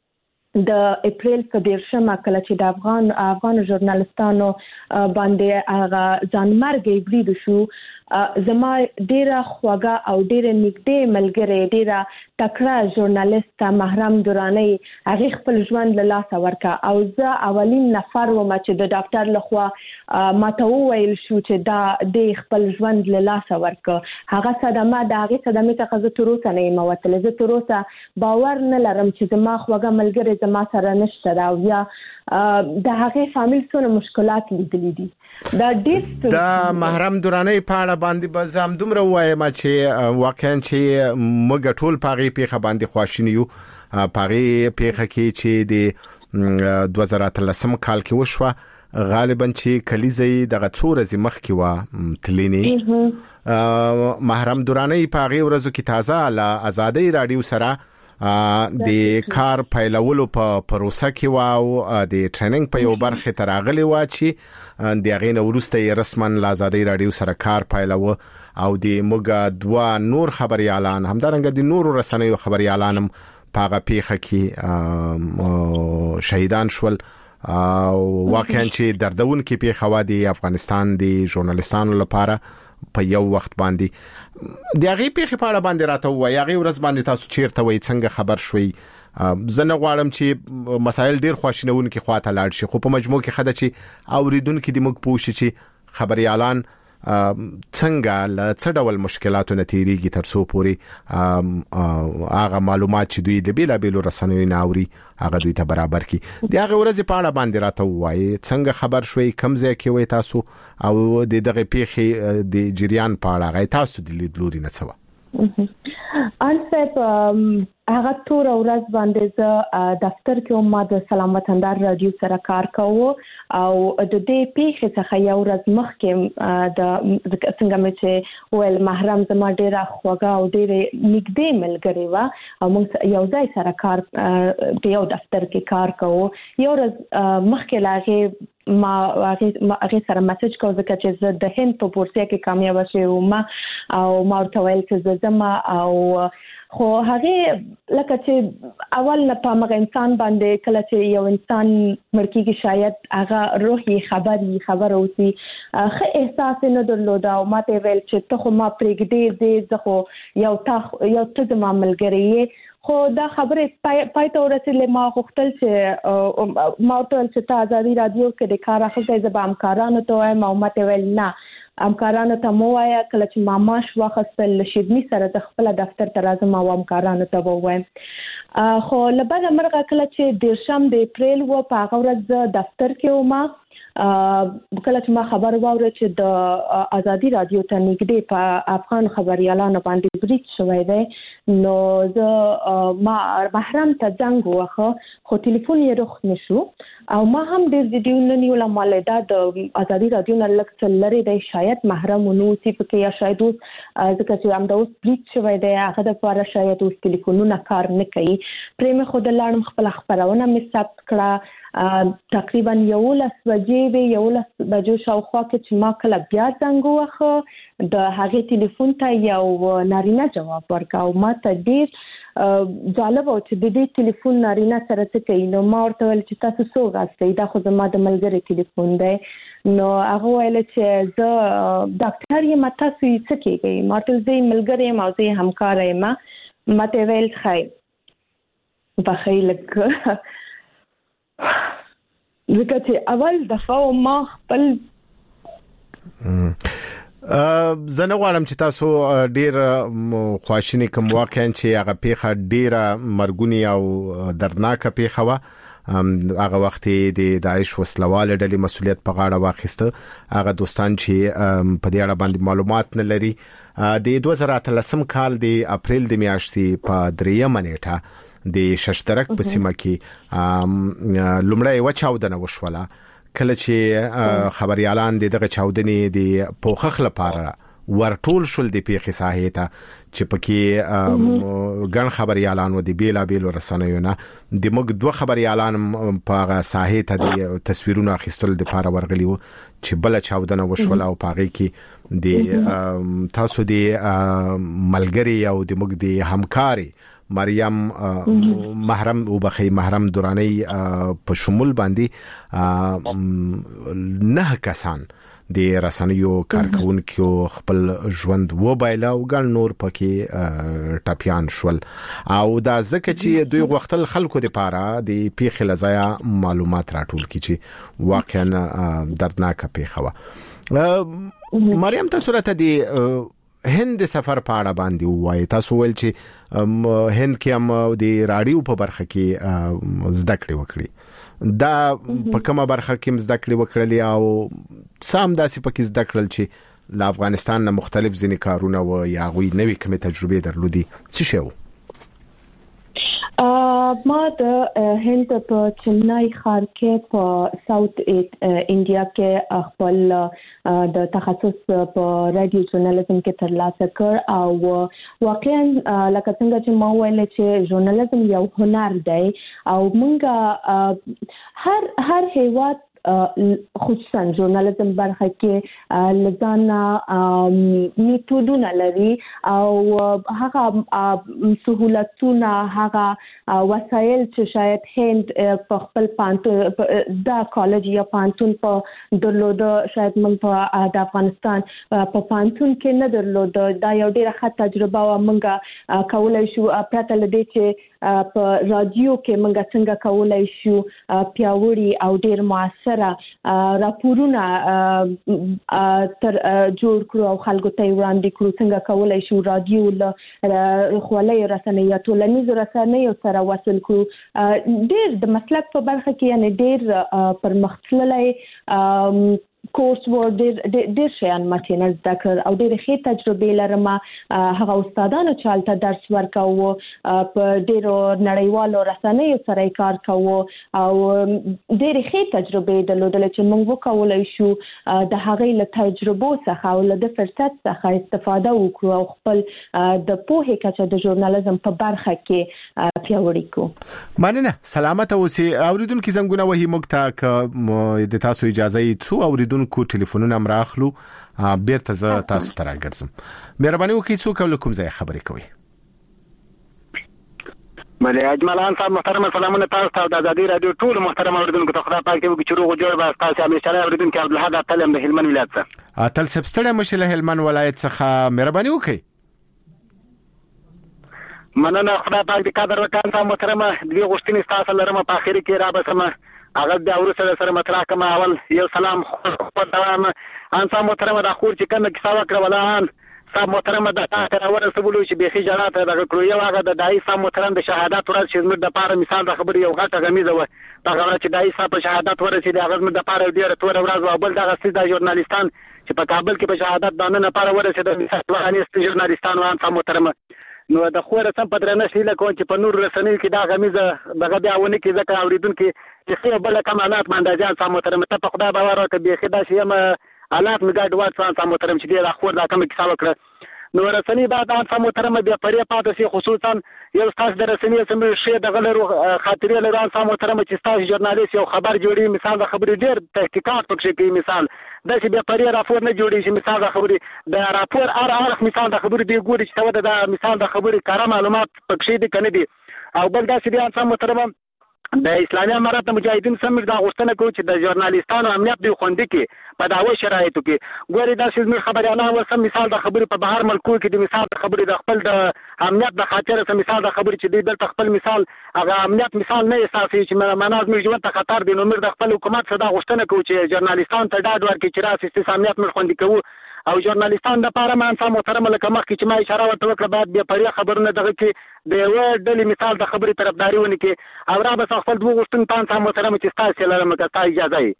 د اپریل په دیرشمه کله چې د افغان افغان ژورنالستانو باندې هغه ځانمرګي برید شو زما ډیره خواږه او ډیره نږدې ملګری ډیره تکړه ژورنالیست محرم درانی هغه خپل ژوند له لاسه ورکا او زه اولین نفر وم چې د ډاکټر لخوا ماته وویل شو چې دا د خپل ژوند له لاسه ورکا هغه صدمه د هغه صدمې څخه زه تر اوسه نه یم وتلې زه تر اوسه باور نه لرم چې زما خواږه ملګری زما سره نشته دا یا د هغه فامیل سره مشکلات لیدلې دي دا ډېر دا محرم درانی په اړه باندې به زم دومره وایم چې واقعا چې موږ ټول پاغي پیخه باندې خواشینی یو پاغي پیخه کې چې د دوه زره اتلسم کال کې وشوه غالبا چې کلیزې دغه څوره زمخ کې و تلینی محرم درانی پاغي ورځو کې تازه له آزادۍ رادیو سره د کار پیلولو په پروسه کې واو د ټریننګ په یو برخه تراغلی و چې د غین ورسته رسما له آزادۍ رادیو سره کار پیلو او د موږ دوا نور خبريالان همدارنګه د نورو رسنیو خبريالانم پاغه پیخه کې شهیدان شول او واقعا چې دردون کې پیخه و د افغانستان د ژورنالستانو لپاره په یو وخت باندې د هغه پیخه په اړه باندې راته وایي هغه ورځ باندې تاسو چیرته وای څنګه خبر شوي زنه غواړم چې مسائل ډیر خواشینون کې خواته لاړ شي خو په مجموع کې خده چې اوریدونکو د موږ پوښي چې خبريالان څنګه له څه ډول مشکلاتو نتیریږي تر څو پوري هغه معلومات چې دوی د بیلا بیلو رسنیو ناوري هغه دوی ته برابر کی د هغه ورځ په اړه باندې راته وایي څنګه خبر شوي کوم ځای کې وای تاسو او د دغه پیخي د جریان په اړه غي تاسو د لیدلوري نه څه انسه هغه تور ورځ باندې ز دفتر کې ما د سلامت اندر رادیو سره کار کوو او د دې پیښې څخه یو ورځ مخکې د څنګه مې چې ول محرم زما ډیره خواږه او ډیره نږدې ملګری و او موږ یو ځای سره کار په یو دفتر کې کار کوو یو ورځ مخکې لاغه ما هغه سره میسج کوم چې زه د هند په پورسیا کې کامیاب شوم او ما ورته ویل چې زما او خو هغه لکه چې اول نه په مغه انسان باندې کله چې یو انسان مرکیږي شاید هغه روحي خبري خبر اوسي خه احساس نه درلود او ماته ویل چې ته خو ما پرېګدې دې زه خو یو تا یو ته ما ملګری خو دا خبره پای ته ورسېله ما غوښتل چې ما ته چې تا آزادي رادیو کې د کار اخلي زبام کارانو ته ما ماته ویل نه امکارانو ته مو وایا کله چې ما ماش واخستل شدنی سره د خپل دفتر ته راځم او امکارانو ته وایم خو لبا مرغه کله چې د شم د اپریل و په هغه ورځ دفتر کې و ما کله چې ما خبر واورې چې د آزادي رادیو ته نږدې په افغان خبريالانو باندې برید شوی دی نو زه ما محرم ته زنګ وکړ خو ټلیفون یې رخ نشو او ما هم د ویډیو ننیول مالدا د آزادي رادیو نه لکه لري د شاید محرم نو سی په یا شاید اوس ځکه چې هم د اوس برید شوی دی هغه د لپاره شاید اوس ټلیفونونه کار نه کوي پرېم خود لاړم خپل خبرونه مې ثبت کړه تقریبا یو لس بجې وی یو لس بجو شاوخوا کې چې ما کله بیا څنګه وخه د هغه ټلیفون ته یو نارینه جواب ورکاو ما ته ډیر جالب او چې د دې ټلیفون نارینه سره څه کوي نو ما ورته ویل چې تاسو څو غاستئ دا خو زما د ملګری ټلیفون دی نو هغه ویل چې زه ډاکټر یم تاسو یې څه کوي ما ته زه ملګری یم او زه همکار یم ما ته ویل خای بخیر لک ځکه چې اول دفعه ما خپل زنه غواړم چې تاسو ډیر خواشینی کوم واقعا چې هغه پیخه ډیره مرګونی او دردناک پیخه و هغه وخت د داعش وسلواله ډلې مسولیت په غاړه واخیسته هغه دوستان چې په دې اړه باندې معلومات نه لري د دوه زره اتلسم کال د اپریل د میاشتې په دریمه نیټه د ششترک په سیمه کې لومړی و چاودنه وشوله کله چې خبريالان دغه چاودنې د پوخخ لپاره ورټول شول د پیخي ساحې ته چې پکې ګڼ خبريالان و د بیلا بیل رسنیو نه د موږ دوه خبريالان په ساحې ته د تصویرونو اخیستل د لپاره ورغلی و چې بل چاودنه وشوله او پاغي کې د تاسو د ملګری او د موږ د همکاري مریم محرم وبخي محرم دوراني په شمول باندې نه کسان د رسنیو کارکونکو خپل ژوند وبایله او ګڼ نور پکې ټاپیان شول او دا ځکه چې دوی غوښتل خلکو لپاره د پیښې لزایا معلومات راټول کړي چې واقعا دردناکه پیښه و. مریم تاسو راته د هند سفر په اړه باندې وایي. تاسو ول چې هند کې هم د رادیو په برخه کې زده کړې وکړي. دا په کومه برخه کې زده کړې وکړلې او سام داسې پکې زده کړل چې له افغانستان نه مختلف ځینې کارونه و یا غوي نوې کومه تجربه درلودي څه شو؟ ما د هند په چنای ښار کې په ساوث انډیا کې خپل د تخصص په رادیو ژورنالیزم کې ترلاسه کړ او واقعا لکه څنګه چې ما ویل چې ژورنالیزم یو هنر دی او موږ هر هر هیواد خصوصا ژورنالیزم برخه کې لزانا میتودونه لري او هغه سہولتونه هغه وسایل چې شاید هند په خپل پانتون دا کالج یا پانتون په درلود شاید من په د افغانستان په پانتون کې نه درلود. دا یو ډیره ښه تجربه و. موږ کولای شو پرته لدې چې په رادیو کې موږ څنګه کولای شو پیاوړي او ډیر موثر راپورونه تر جوړ کړو او خلکو ته وړاندې کړو. څنګه کولای شو رادیو له خولۍ رسنیو ټولنیزو رسنیو سره وصل کړو. ډیر د مسلک په برخه کې یعنی ډیر پرمختللی کورس ور ډیر ډیر شیان ماته نه زده کړ او ډیر ښه تجربه لرم. هغه استادانو چې الته درس ورکاوه په ډیرو نړیوالو رسنیو سره کار کاوه او ډیر ښه تجربه درلودل چې موږ وکولای شو د هغې له تجربو څخه او له فرصت څخه استفاده وکړو او خپل د پوهې کچه د ژورنالیزم په برخه کې پیاوړی کړو. مننه. سلامت اوسئ. اوریدونکو زنګونه وهي موږ ته د تاسو اجازه یې څو اوریدونکو کو ټلیفونونه امراخلو بیرته ز تاسو ته راګرځم. مهرباني وکړئ څوک کوم ځای خبرې کوي. بله اجملان صاحب محترم سلامونه تاسو ته د ازادي رادیو ټول محترم اوریدونکو ته خدای پاک دې وکړي چې روغ جوړ به تاسو همیشه اوریدونکو عبدالحد اتلم د هلمند ولایت څخه. اتل سبستړی مشله هلمند ولایت څخه مهرباني وکړئ. مننه. خدای پاک دې قدر وکړي. تاسو محترم دې غوښتنې تاسو لرم په اخر کې را بسمه هغه د اورسره سره مطرح کما اول یو سلام خو دوام انسان محترم د خور چې کنه کیسه وکړه ولان صاحب محترم د تاسو ورسولو چې به خجالات د کړو یو هغه د دای صاحب محترم د شهادت ورځ چې زموږ د پاره مثال د خبرې یو غټه غمیزه و. هغه چې دای صاحب په شهادت ورسېد هغه زموږ د پاره ډیره تور ورځ او بل دغه سیده ژورنالیستان چې په کابل کې په شهادت باندې نه پاره ورسېد مثال وانیست ژورنالیستان وان صاحب محترم نو د خوره سم په درنه شیله کوم چې په نور رسنۍ کې دا غمیزه دغه بیاونه کې ځکه اوریدونکو چې څه بل کمالات مندازان صاحب محترم ته په خدای باور وکړي به خدا شي م حالات مګاډ وات صاحب محترم چې دا خور دا کوم کیسه وکړه نو رسنۍ بعد صاحب محترم بیا پرې پاتې شي خصوصا یو تاسو د رسنۍ سم شي دغه لرو خاطرې لرو صاحب محترم چې تاسو ژورنالیست یو خبر جوړي مثال د خبرې ډېر تحقیقات پکې کوي مثال د چې بیا پرې راپور نه جوړي شي مثال د خبرې د راپور ار ار مثال د خبرې دی ګوري چې دا مثال د خبرې کار معلومات پکې دي کنه دي او بل دا چې بیا صاحب محترم د اسلامي امارات مجاهدین سم دا غوښتنه کوي چې د ژورنالیستانو امنیت دی خوندې کې په داوی شرایطو کې ګوري دا چې موږ خبري اعلان وسم مثال د خبرې په بهر ملکو کې د مثال د خبرې د خپل د امنیت د خاطر سم مثال د خبرې چې دی بل خپل مثال هغه امنیت مثال نه احساسي چې مناظ موږ ژوند ته خطر دی نو موږ د خپل حکومت صدا غوښتنه کوي چې ژورنالیستان ته ډاډ ورکړي چې راسي استثاميت موږ خوندې کوو او ژورنالیستان د پاره مان سم محترم لکه مخ کې چې ما اشاره ورته وکړه بعد بیا پرې خبرونه دغه کې د یو ډلې مثال د خبرې طرفداري ونی کې او را به خپل دوه غوښتن پان سم محترم چې تاسو لرم که تاسو اجازه یې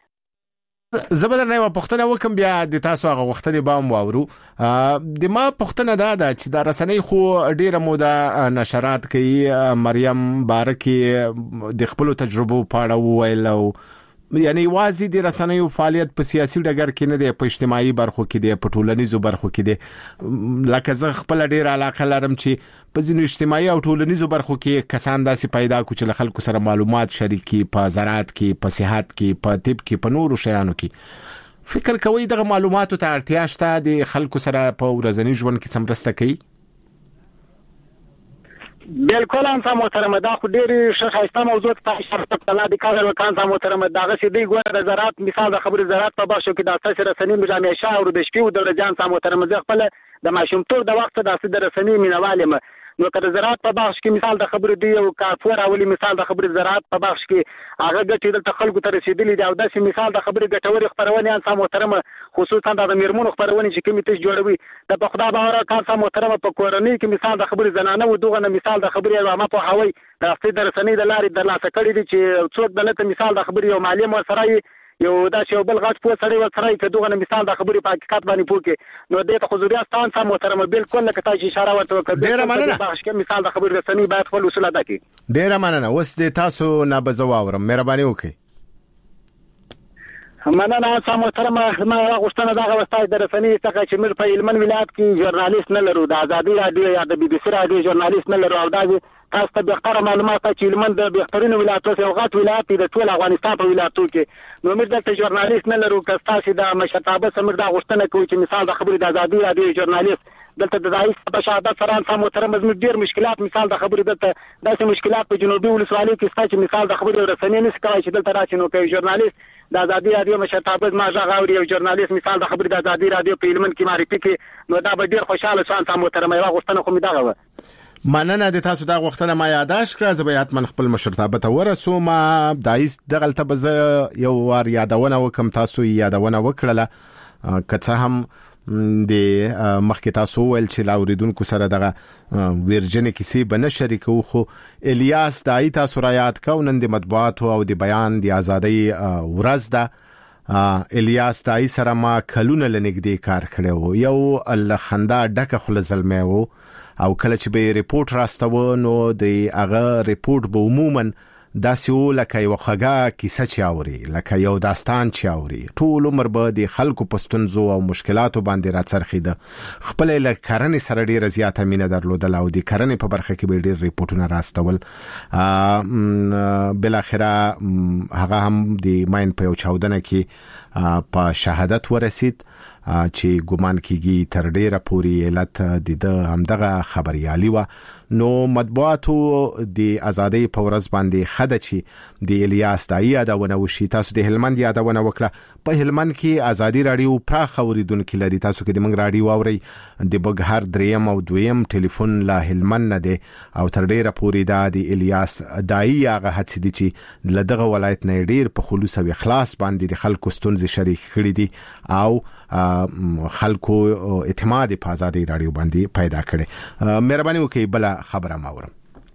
زبر نه و پښتنه وکم بیا د تاسو هغه وختلې بام واورو د ما پښتنه دا ده چې د رسنۍ خو ډیره موده نشرات کوي مریم بارکی د خپل تجربه پاړه ویل او یعنی واځي د رسنیو فعالیت په سیاسي ډګر کې نه دی په اجتماعي برخو کې دی په ټولنیزو برخو کې دی لکه زه خپل ډیر علاقه لرم چې په ځینو اجتماعي او ټولنیزو برخو کې کسان داسې پیدا کو چې خلکو سره معلومات شریکي په زراعت کې په صحت کې په طب کې په نورو شیانو کې فکر کوي دغه معلوماتو ته اړتیا شته د خلکو سره په ورځني ژوند کې څومره کوي بالکل انسا محترمه دا خو ډېر ښه ښایسته موضوع ته اشاره کړه د کار وکړ انسا محترمه دغه چې دی ګوره د زراعت مثال د خبرې زراعت په بخش کې د اساس رسنۍ مجامع شاه او د شپې د ورځې انسا محترمه زه خپل د ماشومتوب د وخت د اساس د رسنۍ مینوال یم نو که د زراعت په بخش کې مثال د خبرې دی او کارپور اولی مثال د خبرې زراعت په بخش کې هغه ګټې دلته خلکو ته رسیدلې دي او داسې مثال د خبرې ګټورې خبرونه انسا محترمه خصوصا د میرمنو خبرونه چې کومې تاسو جوړوي د په خدا باور کار محترمه په کورنۍ کې مثال د خبرې زنانه و دغه مثال د خبرې عامه په هوای د افتی د رسنۍ د لارې د لاسه کړې دي چې څوک دلته مثال د خبرې یو معلم ورسره یو دا چې بل غټ په سړی ورسره چې دغه مثال د خبرې په حقیقت باندې پوکي نو د حضوریت ستان سم محترمه بالکل لکه تاسو اشاره ورته وکړه ډیره مننه بخش کې مثال د خبرې رسنۍ باید خپل اصول ادا کړي ډیره مننه اوس د تاسو نه بزواورم مهرباني وکړئ مننه سم محترمه ما غوښتنه دا غوښتای د رسنۍ څخه چې موږ په هلمند ولایت کې ژورنالیست نه لرو د ازادي رادیو یا د بي بي سي رادیو ژورنالیست نه لرو او دا تاسو ته بهتره معلومات چې هلمند د بهترینو ولایتونو څخه غټ ولایت دی د ټول افغانستان په ولایتونو کې نو موږ دلته ژورنالیست نه لرو که تاسو د مشرتابه سمر دا غوښتنه کوي چې مثال د خبرې د ازادي رادیو ژورنالیست دلته د رئیس په شهادت سره سم محترمه زموږ ډیر مشکلات مثال د خبرې دلته داسې مشکلات په جنوبي ولسوالۍ کې شته چې مثال د خبرې رسنۍ نشي کوي چې دلته راشي نو کوي ژورنالیست د ازادي رادیو مشرتابه ما ژغاوري او ژورنالیست مثال د خبرې د ازادي رادیو په هلمند کې معرفي کې نو دا به ډیر خوشاله شان سم محترمه یو غوښتنه خو می دغه و مننه د تاسو دا غوښتنه ما یاداش کړه زه به حتمن خپل مشرتابه ته ورسوم دایس دغلته به یو وار یادونه وکم تاسو یادونه وکړه کڅه هم د مخکې تاسو ول چې لاوریدونکو سره دغه ورجن کیسې بنه شریکو خو الیاس دای تاسو را یاد کو نن د مطبوعات او د بیان د ازادۍ ورځ ده الیاس دای سره ما کلونه لنګدي کار کړو یو الخندا ډکه خل زلمه وو او کله چې به ریپورت راستو نو د هغه ریپورت به عموما داسې لکه یو خګه کیسه چاوري لکه یو داستان چاوري ټول عمر به د خلکو پستونزو او مشکلاتو باندې راڅرخیده خپل لکرنې سره ډیره زیاته مینه درلودل او د کرنې په برخه کې به ډیر ریپورتونه راستول بل اخره هغه هم د ماین په یو چاودنه کې په شهادت ورسید چې ګومان کیږي تر ډیره پوري علت د همدغه خبريالي و نو مطبوعاتو د ازادۍ په ورځ باندې خده چې د الیاس دای یادونه وشي تاسو د هلمند یادونه وکړه په هلمند کې ازادي رادیو پراخ اوریدونکو لري تاسو کې د منګ رادیو اوري د بګهر دریم او دویم ټلیفون لا هلمند نه دی او تر ډیره پوري د الیاس دای هغه هڅه دي چې لدغه ولایت نه ډیر په خلوص او اخلاص باندې د خلکو ستونزې شریک کړي دي او خلکو اعتماد په ازادي رادیو باندې پیدا کړي مهرباني وکړئ بل خبره ماورم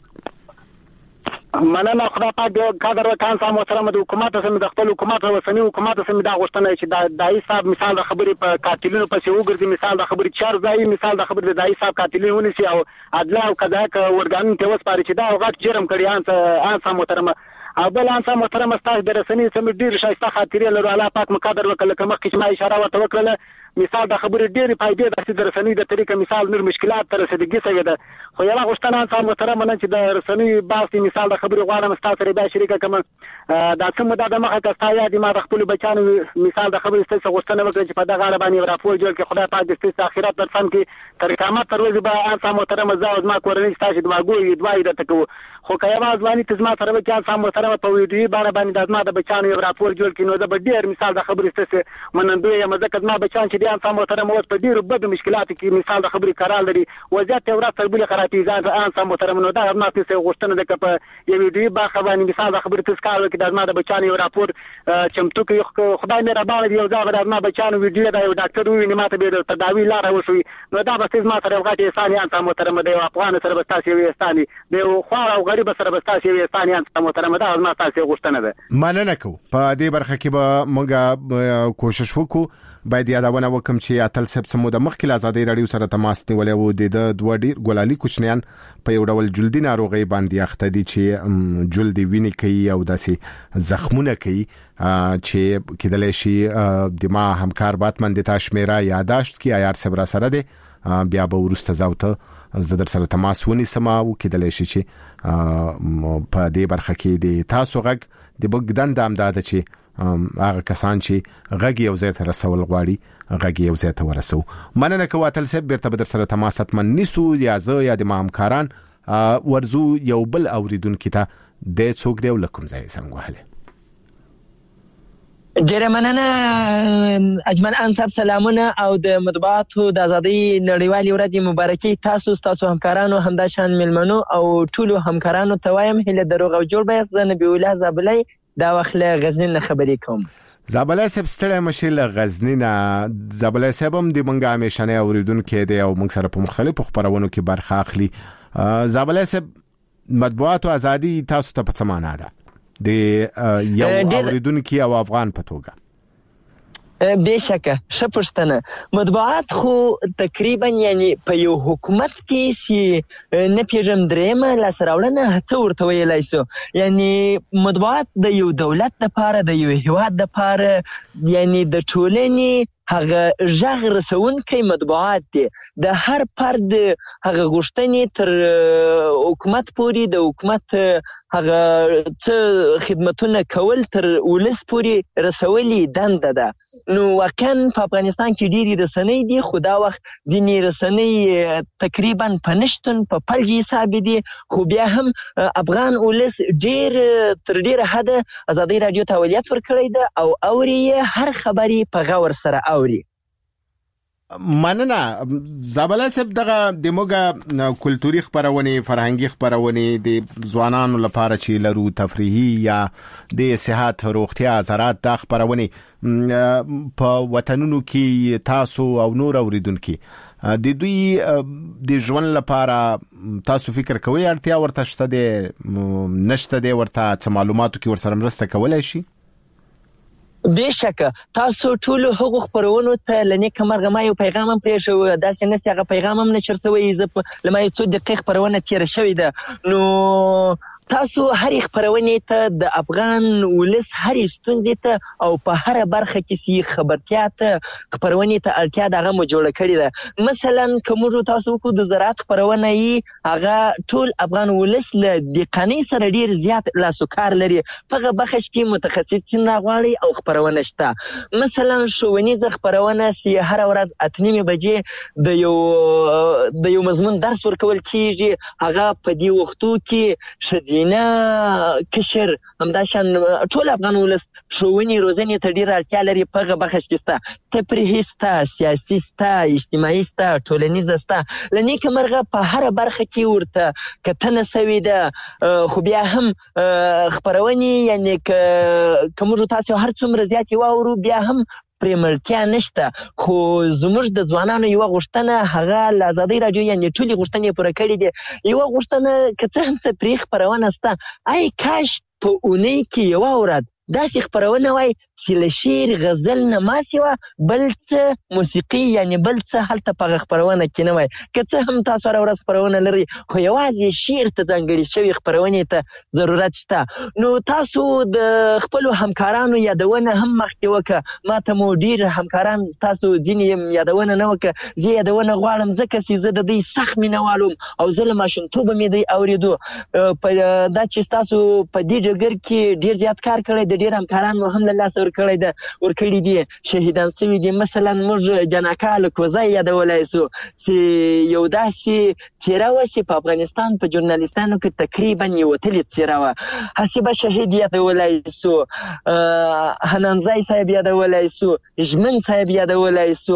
مننه خدا پاک قدر وکړم سم محترمه د حکومت سم د خپل حکومت او سمي حکومت سم دا غوښتنه چې د دای صاحب مثال د خبرې په قاتلینو پسې وګرځي مثال د خبرې چار ځای مثال د خبرې د دای صاحب قاتلین ونیسي او عدالت او قضا ورګان ته وسپاري چې دا غټ جرم کړی ان ان سم محترمه او بل انسان محترم استاد د رسنۍ سم ډیر شایسته خاطرې لري الله پاک مقدر وکړه کوم کې ما اشاره ورته وکړه مثال د خبرې ډېری فائدې د رسنۍ د طریقې مثال نور مشکلات تر رسیدګي سوي ده خو یو غوښتنه انسان محترم نه چې د رسنۍ باسي مثال د خبرې غواړم استاد سره به شریکه کوم دا څه مده د مخه کستا یا د ما د خپل بچانو مثال د خبرې ستاسو غوښتنه وکړه چې په دغه اړه باندې راپور جوړ کړي خدای پاک د ستاسو اخرت تر څنګ کې تر قیامت تر ورځې به انسان محترم زاوز ما کورنۍ ستاسو د ماګوي دوای د تکو خو کله ځواني تزما سره به انسان محترم په ویډیو باندې باندې د ما د بچانو یو راپور جوړ کړي نو دا به ډیر مثال د خبرې ستاسو منندوی یم ځکه ما بچان چې د انسان محترم اوس په ډیرو بد مشکلات کې مثال د خبرې قرار لري وضعیت تر ورځ بل خرابې ځان انسان محترم نو دا ما څه غوښتنه ده په یو ویډیو باندې باندې مثال د خبرې تذکر وکړي د ما د بچانو یو راپور چمتو کې خدای مې ربانه دی یو ځای د ما بچانو ویډیو دا یو ډاکټر وی نه ماته به د تداوی لار وشوي نو دا به ما سره غټي انسان انسان محترم دی افغان سره به تاسو یو استاني دی خو او غریب سره به تاسو یو استاني انسان محترم دا ما تاسو غوښتنه ده مننه کو په دې برخه کې به موږ کوشش وکړو باید یادونه وکم چې اتل سب سمو د مخکې ازادي رادیو سره تماس نیولې و د دوه ډیر ګولالي کوچنیان په یو ډول جلدی ناروغي باندې اخته دي چې جلدی ویني کوي او داسې زخمونه کوي چې کېدل شي د ما همکار باتمن د تاشمیرا یاداشت کی ایار صبر سره دی بیا به ورسته زاوته زه در سره تماس ونیسم او کېدل شي چې په دې برخه کې د تاسو غږ د بګدن د امداد چې هغه کسان چې غږ یو ځای ته رسول غواړي غږ یو ځای ته ورسو مننه کوه تل سب بیرته به در سره تماس اتمن نیسو یا زه یا د ما همکاران ورزو یو بل اوریدونکو ته د څوک دی لکم ځای څنګه وهله. ډیره مننه اجمل انصر، سلامونه او د مطبوعاتو د ازادۍ نړیوالې ورځې مبارکي تاسو تاسو همکارانو همدا شان ملمنو او ټولو همکارانو ته وایم هله دروغ او جوړ به زه نبی الله زابلای دا وخت له غزنین خبرې کوم. زابلای صاحب ستړی مشل غزنین، زابلای صاحب هم د منګه همیشنه اوریدونکو دی او موږ سره په مختلفو خبرونو کې برخه اخلي. زابلای صاحب مطبوعاتو ازادي تاسو ته په څه معنا ده د یو اوریدونکو او افغان په توګه؟ بشکه شپشتنه مطبوعات خو تقریبا یعنی په یو حکومت کې سی نه پیژم درېمه لاسراولنه څه ورته ویلای شو. یعنی مطبوعات د یو دولت لپاره د یو هیواد لپاره یعنی د ټولنې هغه ژغ رسونکي مطبوعات دي. د هر فرد هغه غوښتنې تر حکومت پوري د حکومت هغه څه خدمتونه کول تر ولس پوري رسولي دنده ده. نو واقعا په افغانستان کې ډېری رسنۍ دي، خو دا وخت ځینې رسنۍ تقریبا په نشتون په پلجي حساب دي، خو بیا هم افغان ولس ډېر تر ډېره حده ازادي رادیو ته اولویت ورکړی ده او اوري هر خبري په غور سره اوري. مننه زابلای صاحب، دغه د موګه کلتوري خبرونه فرهنګي خبرونه د ځوانانو لپاره چې لرو تفریحي یا د صحت روغتیا زراعت د خبرونه په وطنونو کې تاسو او نور اوریدونکو د دوی د ژوند لپاره تاسو فکر کوئ اړتیا ورته شته د نشته د ورته څه معلوماتو کې ورسره مرسته کولای شي؟ بشکه تاسو ټول هغه خبرونو ته لنی کمرغه ما یو پیغام هم پریښو، داسې نه هغه پیغام هم نشر شوی، زه لمه یو څو دقیق خبرونه تیر شوی ده. نو تاسو هر خبرونه ته د افغان ولس هر ستونزې ته او په هر برخه کې سي خبرتیا ته خبرونه ته اړتیا دغه مو جوړ کړی ده. مثلا کوم تاسو کو د زراعت خبرونه یې هغه ټول افغان ولس له دقنی سره ډیر زیات لاسوکار لري، په بخش کې متخصصین راغلي او خبرونه شته. مثلا ښوونیز خبرونه سي هر ورځ اتنیمه بجې د یو د یو مضمون درس ورکول کیږي، هغه په دې وختو کې شدي نه کشر همداشان ټول افغان ولس ښوونې روزنې ته ډیر اړتیا لري. په بخش کې ستا تفریحي ستا سیاسي ستا اجتماعي ستا ټولنیز ستا لنی کمرغه په هر برخه کې ورته کتنه سوي ده. خو بیا هم خبرونه یعنی کوم تاسو هر څومره زیات واورو بیا هم پریملتیا نشته. خو زموږ د ځوانانو یو غوښتنه هغه ل ازادي رادیو یعنی ټولي غوښتنې پوره کړې دي. یو غوښتنه که څه هم تفریح خبرونه سته، آی کاش په اونۍ کې یو ورځ داسې خبرونه وای چې له شعر غزل نه ماسي وا بل څه موسیقي یعنی بل څه هلته په خبرونه کې نه وای. که څه هم تاسو هر ورځ خبرونه لري، خو یوازې شعر ته ځانګړي شوی خبرونه ته ضرورت شته. نو تاسو د خپل همکارانو یادونه هم مخکې وکړه، ماته مو ډیر همکاران تاسو ځینې یادونه نه وکړه، زه یادونه غواړم ځکه چې زه د دې سخت مینوالم او زه له ماشومتوبه مې دی اوریدو. په دا چې تاسو په دې ډګر کې ډیر زیات کار کړی، د ډیر همکاران مو هم له لاس ورکړی ده ورکړي دي، شهیدان شوي دي. مثلا موږ جناکا لکوزای یادولای سو چې یو داسې څیره وه چې په افغانستان په ژورنالیستانو کې تقریبا یو تلې څیره وه. حسیبه شهید یادولای سو، حنانزای صاحب یادولای سو، ژمن صاحب یادولای سو،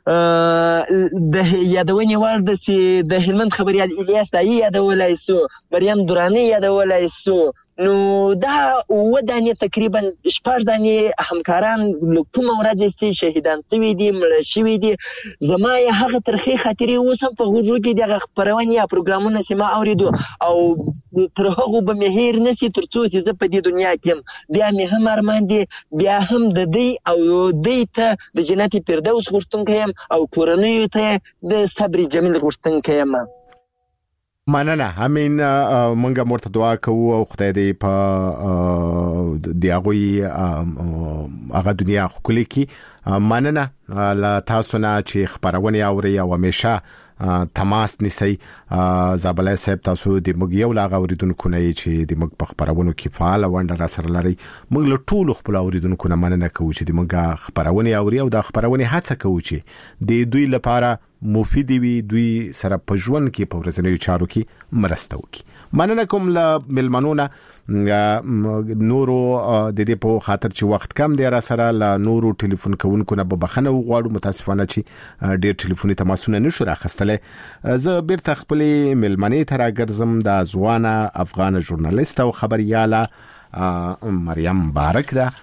د یادونې وړ ده چې د هلمند خبریال الیاس دایي یادولای سو، مریم دراني یادولای سو. نو دا و دانې تقریبا شپږ دانې همکاران له کومه ورځې چې شهیدان شوي دي مړه شوي دي. زما یې هغه ترخې خاطرې اوس هم په غوږو کې دغه خپرونې یا پروګرامونه چې ما اوریدو او تر هغو به مې هیر نه شي تر څو چې زه په دې دنیا کې یم. بیا مې هم ارمان دي بیا هم د دوی او دوی ته د جنت فردوس غوښتونکی یم او کورنیو ته د صبر جمیل غوښتونکی یم. مننه. همین منګه مرته دعا کوو او خدای دې په دی هغه هغه دنیا خولي کی. مننه لا تاسو نه چې خبرونه اوري او همیشه تماس نیسي. زابلای صاحب تاسو د موږ یو لاغ اوریدونکو نه چې د موږ په خبرونو کې فعال ونډه را سره لري. موږ له ټولو خپل اوریدونکو نه مننه کوو چې د موږ خبرونه اوري او د خبرونه هڅه کوو چې د دوی لپاره مفید وي، دوی سره په ژوند کې په ورځنیو چارو کې مرسته وکړي. مننه کوم له ملمنونه نورو د دې په خاطر چې وخت کم دی را سره له نورو ټلیفون کوونکو نه به بخنه وغواړو، متاسفانه چې ډېر ټلیفوني تماسونه نشو راخستلې. زه بیرته خپل ملمنې ته راګرځم د ځوانه افغان ژورنالیست او خبرياله مریم بارک ده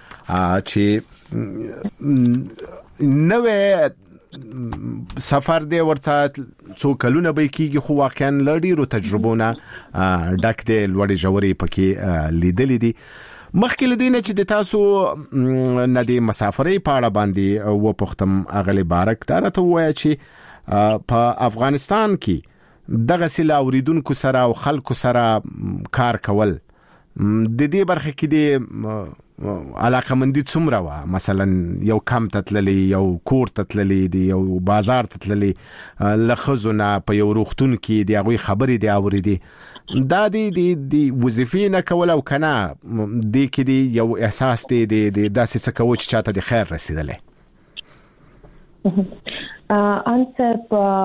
چې نوې سفر دی ورته څو کلونه به کېږي، خو واقعا لړیرو تجربونه ډک دی، لوړې ژورې پکې لیدلې دي. مخکې لدینه چې د تاسو نه د مسافرۍ په اړه باندې و پختم اغلی بارک داره ته وایي چې په افغانستان کې دغه سیل اوریدونکو سره او خلکو سره کار کول د دې برخه کې د علاقه مندي څومره وا، مثلا یو کم تتللی، یو کور تتللی دی، یو بازار تتللی، لخزونه په یو روختون کې دی هغه خبرې دی اوریدي، دا دی دی وظیفې نه کول او کنه دی کې دی یو احساس دی د داسې څه کوي چې چاته د خیر رسیدلې. انسر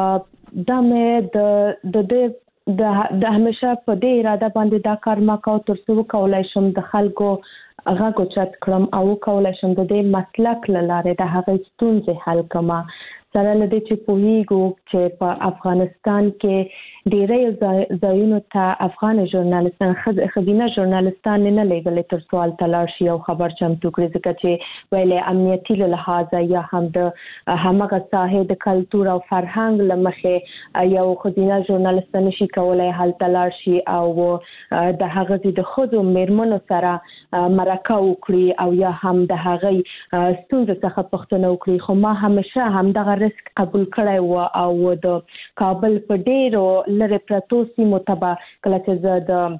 د مې د د د د همیشه په دې اراده باندې دا کار ما کو تر څو کولای شم د خلکو هغه کوچت کړم او کولای شم د دې مسلک لاره د هغه ستونزې حل کما. سره لدې چې پوهیږو چې په افغانستان کې ډېرې ځایونو ته افغان ژورنالیستان خزینه ژورنالیستان نه لګل تر سوال تلاشي او خبر چمتو کړی، ځکه چې ویلې امنیتي له لحاظه یا هم د همغه ساحې د کلتور او فرهنګ لمخه یو خزینه ژورنالیست نشي کولای حل تلاشي او د هغه د خودو میرمنو سره مرکه وکړي او یا هم د هغه ستونزې څخه پوښتنه وکړي. خو ما همیشه هم دغه ریسک قبول کړی و او د کابل په ډیرو لره پرتو سیمو ته کله چې زه د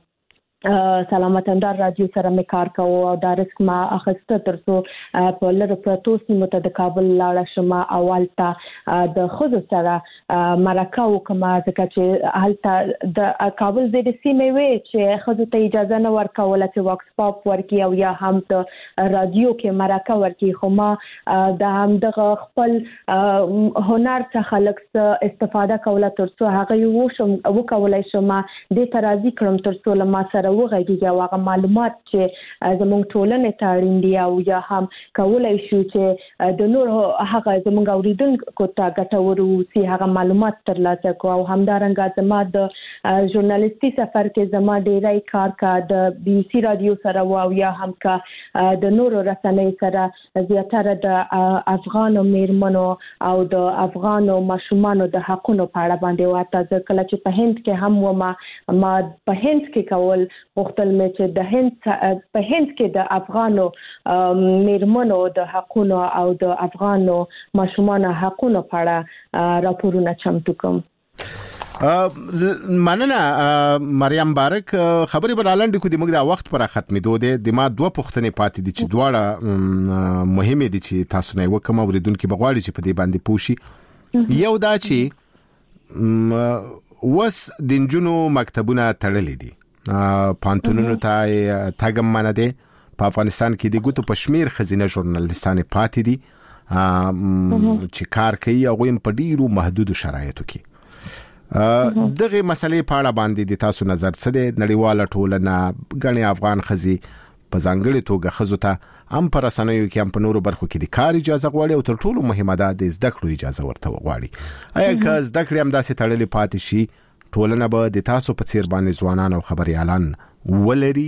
سلامت اندر رادیو سره مې کار کوو او دا ریسک ما اخیسته تر څو په لره پرتو سیمو ته د کابل لاړه شم او هلته د خود سره مرکه وکم، ځکه چې هلته د کابل د سیمې وی چې خود ته اجازه نه ورکوله چې واکس پاپ ورکی او یا هم د رادیو کې مرکه ورکی. خو ما د هم دغه خپل هنر څخه لږ استفاده کوله تر څو هغه وشم وکولای شم د ترازی کړم تر څو لما سره وغږیږي او هغه معلومات چې زموږ ټولنې ته اړین دي او یا هم کولای شو چې د نور هغه زموږ اوریدونکو ته ګټور وي هغه معلومات ترلاسه کوو. او همدارنګه زما د ژورنالیستي سفر کې زما ډیری کار کا د بي بي سي رادیو سره او یا هم کا د نور رسنۍ سره زیاتره د افغان میرمنو او د افغان ماشومانو د حقونو په اړه باندې واته. ځکه چې په هند کې هم و ما ما په هند کې کول وختل مې چې د هند په هند کې د افغانو میرمنو د حقونو او د افغانو ماشومانو حقونو په اړه راپورونه چمتو کوم. مننه مریم بارک. خبري برالاند کو د موږ د وخت پر ختمېدو دي د ما دوه پوښتنې پاتې دي چې دواړه مهمه دي چې تاسو نه وکم اوریدونکو بغواړي چې په دې باندې پوښي. یو دا چې وس د جنونو مکتبونه تړلې دي، پانتونونو ته تاګم منه دي، په افغانستان کې د ګوتو پشمیر خزینه ژورنالیستان پاتې دي چې کار کوي او هم په ډیرو محدودو شرایطو کې. دغه مسلې په اړه باندې د تاسو نظر څه دی؟ نړیواله ټولنه غني افغان خزي په ځانګړي توګه خزو ته هم پر رسنیو کې هم په نورو برخو کې د کار اجازه غواړي او تر ټولو مهمه ده د زده کړو اجازه ورته غواړي. آیا که زده کړې هم داسې تړلې پاتې شي ټولنه به د تاسو په څیر باندې ځوانان او خبريالان ولري؟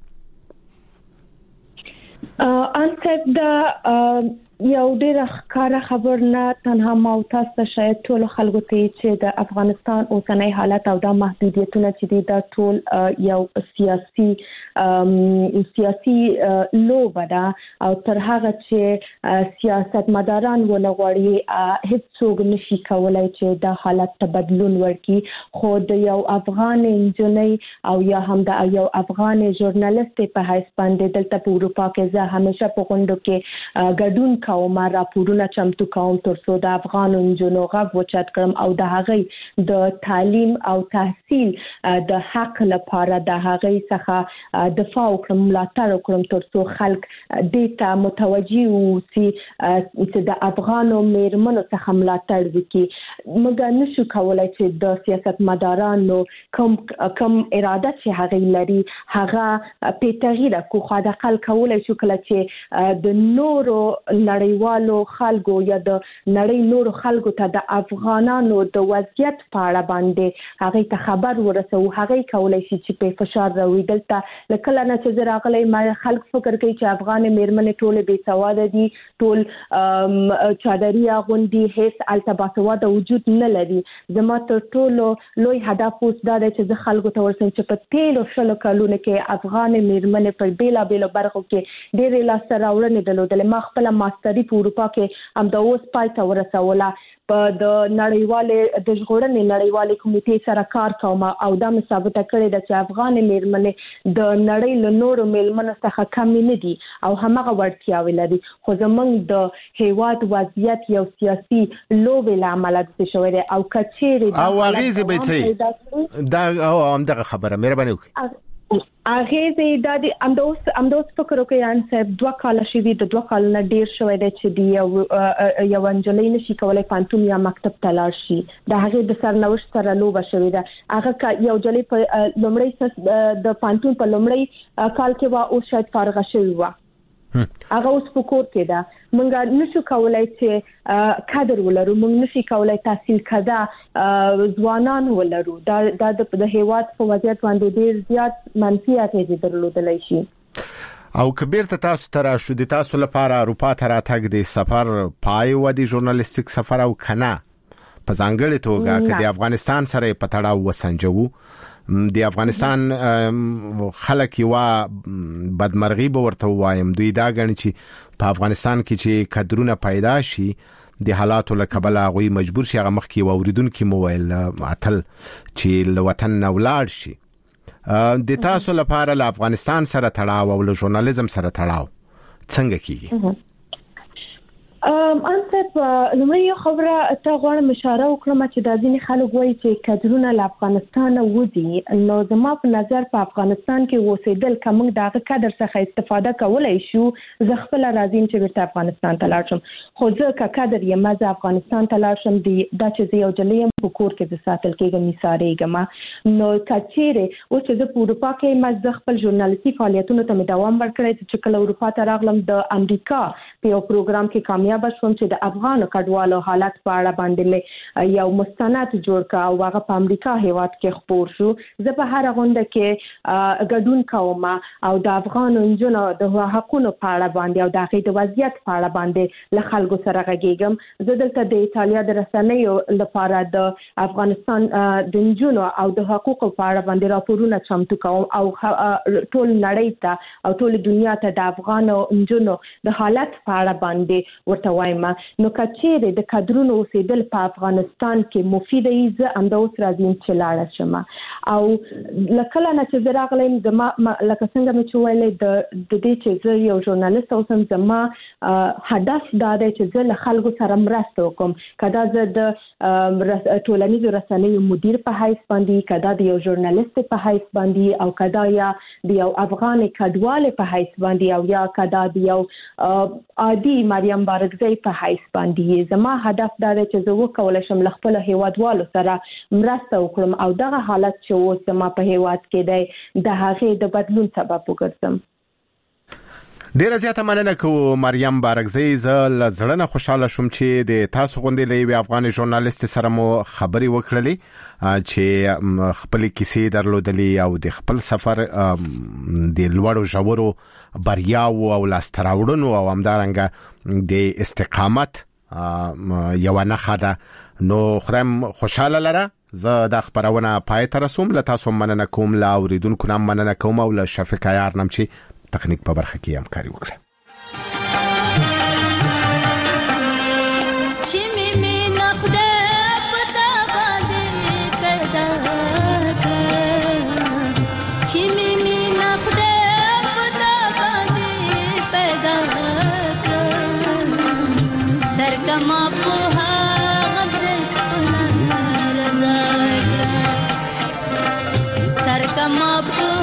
انسب دا یو ډېر ښکاره خبر نه تنها ما او تاسو ته شاید ټول خلکو ته چې د افغانستان اوسنۍ حالت او د محدودیتونه چې دي دا ټول یو سیاسي سیاسي لوبه ده او تر هغه چې سیاستمداران ولغړي هیڅ څوک نشي کولای چې دا حالت ته بدلون ورکړي. خو د یو افغان انجنیر او یا هم د یو افغان ژورنالیست په حیث باندې دلته په اروپا کې زه همیشه په غونډو کې ګډون کوم راپورونه چمتو کوم ترڅو د افغان جنونو غږ وچت کړم او د هغه د تعلیم او تحصیل د حق لپاره د هغه څخه دفاع وکړم ملاتړ وکړم ترڅو خلک دې ته متوجي وي چې د افغانو میرمنو څخه ملاتړ وکړي موږ نشو کولای چې د سیاستمدارانو کوم کوم اراده چې هغه لري هغه په تغییر کو خو د خلک کولای شو کله چې د نورو نړیوالو خلکو یا د نړۍ نورو خلکو ته د افغانانو د وضعیت په اړه باندې هغه ته خبر ورسو هغه کولای شي چې په فشار راوي دلته لکه نه چې راغلي ما خلک فکر کوي چې افغان میرمنې ټول بې سواده دي ټول چادري غوندي هیڅ التباسواده وجود نه لري زما تر ټولو لوی هدف اوس دا دی چې خلکو ته ورسم چې په تیلو شلو کلونو کې افغان میرمنې په بیلا بیلا برخو کې ډېر لاسته راوړنې درلودلې ما خپل ماستري په اروپا کې هم د اوس پای ته ورسوله په د نړیوالې د ژغورنې نړیوالې کمیټې سره کار کوم او دا مې ثابته کړې ده چې افغان میرمنې د نړۍ له نورو میرمنو څخه کم نه دي او همغه وړتیاوې لري خو زمونږ د هیواد وضعیت یو سیاسي لوبې له امله د شوې ده او کچېرې او اغیزه به څه دا او همدغه خبره مهرباني وکړئ هغه زه د امدوس امدوس فکر وکړ ان صاحب دوه کال شي د دوه کال نه ډیر شوې ده چې دی یو یو انجلۍ نشي کولای پانتون یا مکتب ته لاړ شي د هغه د سرنوشت سره لوبه شوې ده هغه یو جلې په لومړی د پانتون په لومړی کال کې وا او شاید فارغ شوی و هغه اوس په کور کې ده مونږ نشو کولای چې کادر ولرو مونږ نشي کولای تحصیل کړه ځوانان ولرو دا د هیواد په وضعیت باندې ډیر زیات منفي اغیزې درلودلی شي او کبیر ته تاسو تر شو د تاسو لپاره اروپا ته راتګ د سفر پای و د ژورنالیستیک سفر او کنه په ځانګړي توګه چې د افغانستان سره په تړاو وسنجو د افغانستان خلک یو بدمرغي به ورته وایم دوی دا غن چې په افغانستان کې چې کډرونه پیدا شي د حالاتو له کبله غوي مجبور شي هغه مخ کې اوریدونکو موبایل اتل چې له وطن نه ولاړ شي د تاسو لپاره له افغانستان سره تړاو او له ژورنالیزم سره تړاو څنګه کیږي ام انصف لمړی یو خبره ته غواړم اشاره وکړم چې د ځینې خلک وایي چې کډرونه له افغانستان وځي نو زما په نظر په افغانستان کې اوسېدل کوم دغه کډر څخه استفاده کولای شو زه خپل راځم چې بیرته افغانستان ته لاړ شم خو زه که کډر یم زه افغانستان ته لاړ شم د چې یو جلیم په کور کې د ساتل کېږم مثالېږم نو کچېره او چې د اروپا کې مزه خپل ژورنالیستي فعالیتونو ته مې دوام ورکړی چې کله اروپا ته راغلم د امریکا په یو پروګرام کې کامیاب شوم چې د افغان کډوالو حالت په اړه باندې مې یو مستند جوړ کا او هغه په امریکا هیواد کې خبر شو زه په هر غونډه کې ګډون کوم او د افغان جنونو د حقوقو په اړه باندې او د هغې د وضعیت په اړه باندې له خلکو سره غږیږم زه دلته د ایتالیا د رسنیو لپاره د افغانستان د جنونو او د حقوقو په اړه باندې راپورونه چمتو کوم او ټول نړۍ ته او ټول دنیا ته د افغان جنونو د حالت په اړه باندې ورته وایم نو کچېره د کډرونو اوسېدل په افغانستان کې مفید دی زه امدا اوس راځم چې لاړ شم او لکه نه چې زه راغلم زما لکه څنګه مې چې ویلې د د دې چې زه یو ژورنالیست اوسم زما هدف دا دی چې زه له خلکو سره مرسته وکړم کدا زه د ټولنیزو رسنیو مدیر په حیث باندې کدا د یو ژورنالیست په حیث باندې او کدا یا د یو افغان کډوال په حیث باندې او یا کدا د یو عادي مریم بارګزی په حیث باندې زما هدف دا دی چې زه وکولای شم له خپل هیوادوالو سره مرسته وکړم او دغه حالت چې اوس زما په هیواد کې دی د هغې د بدلون سبب وګرځم ډیره زیاته مننه کوم مریم بارګزی زه له زړه نه خوشاله شوم چې د تاسو غونډې له یو افغان ژورنالیست سره مو خبري وکړلې چې خپل کیسې درلودلې او د خپل سفر د لوړو ژورو بریاو او لاستراوړنو او همدارنګه د استقامت یو نه خاده نو خدایم خوشاله لره زه د خبرونه پای ته رسوم له تاسو مننه کوم لا اوریدونکو نام مننه کوم او له شفیق عیار نم چې تخنیک په برخه کې همکاري وکړه مبروک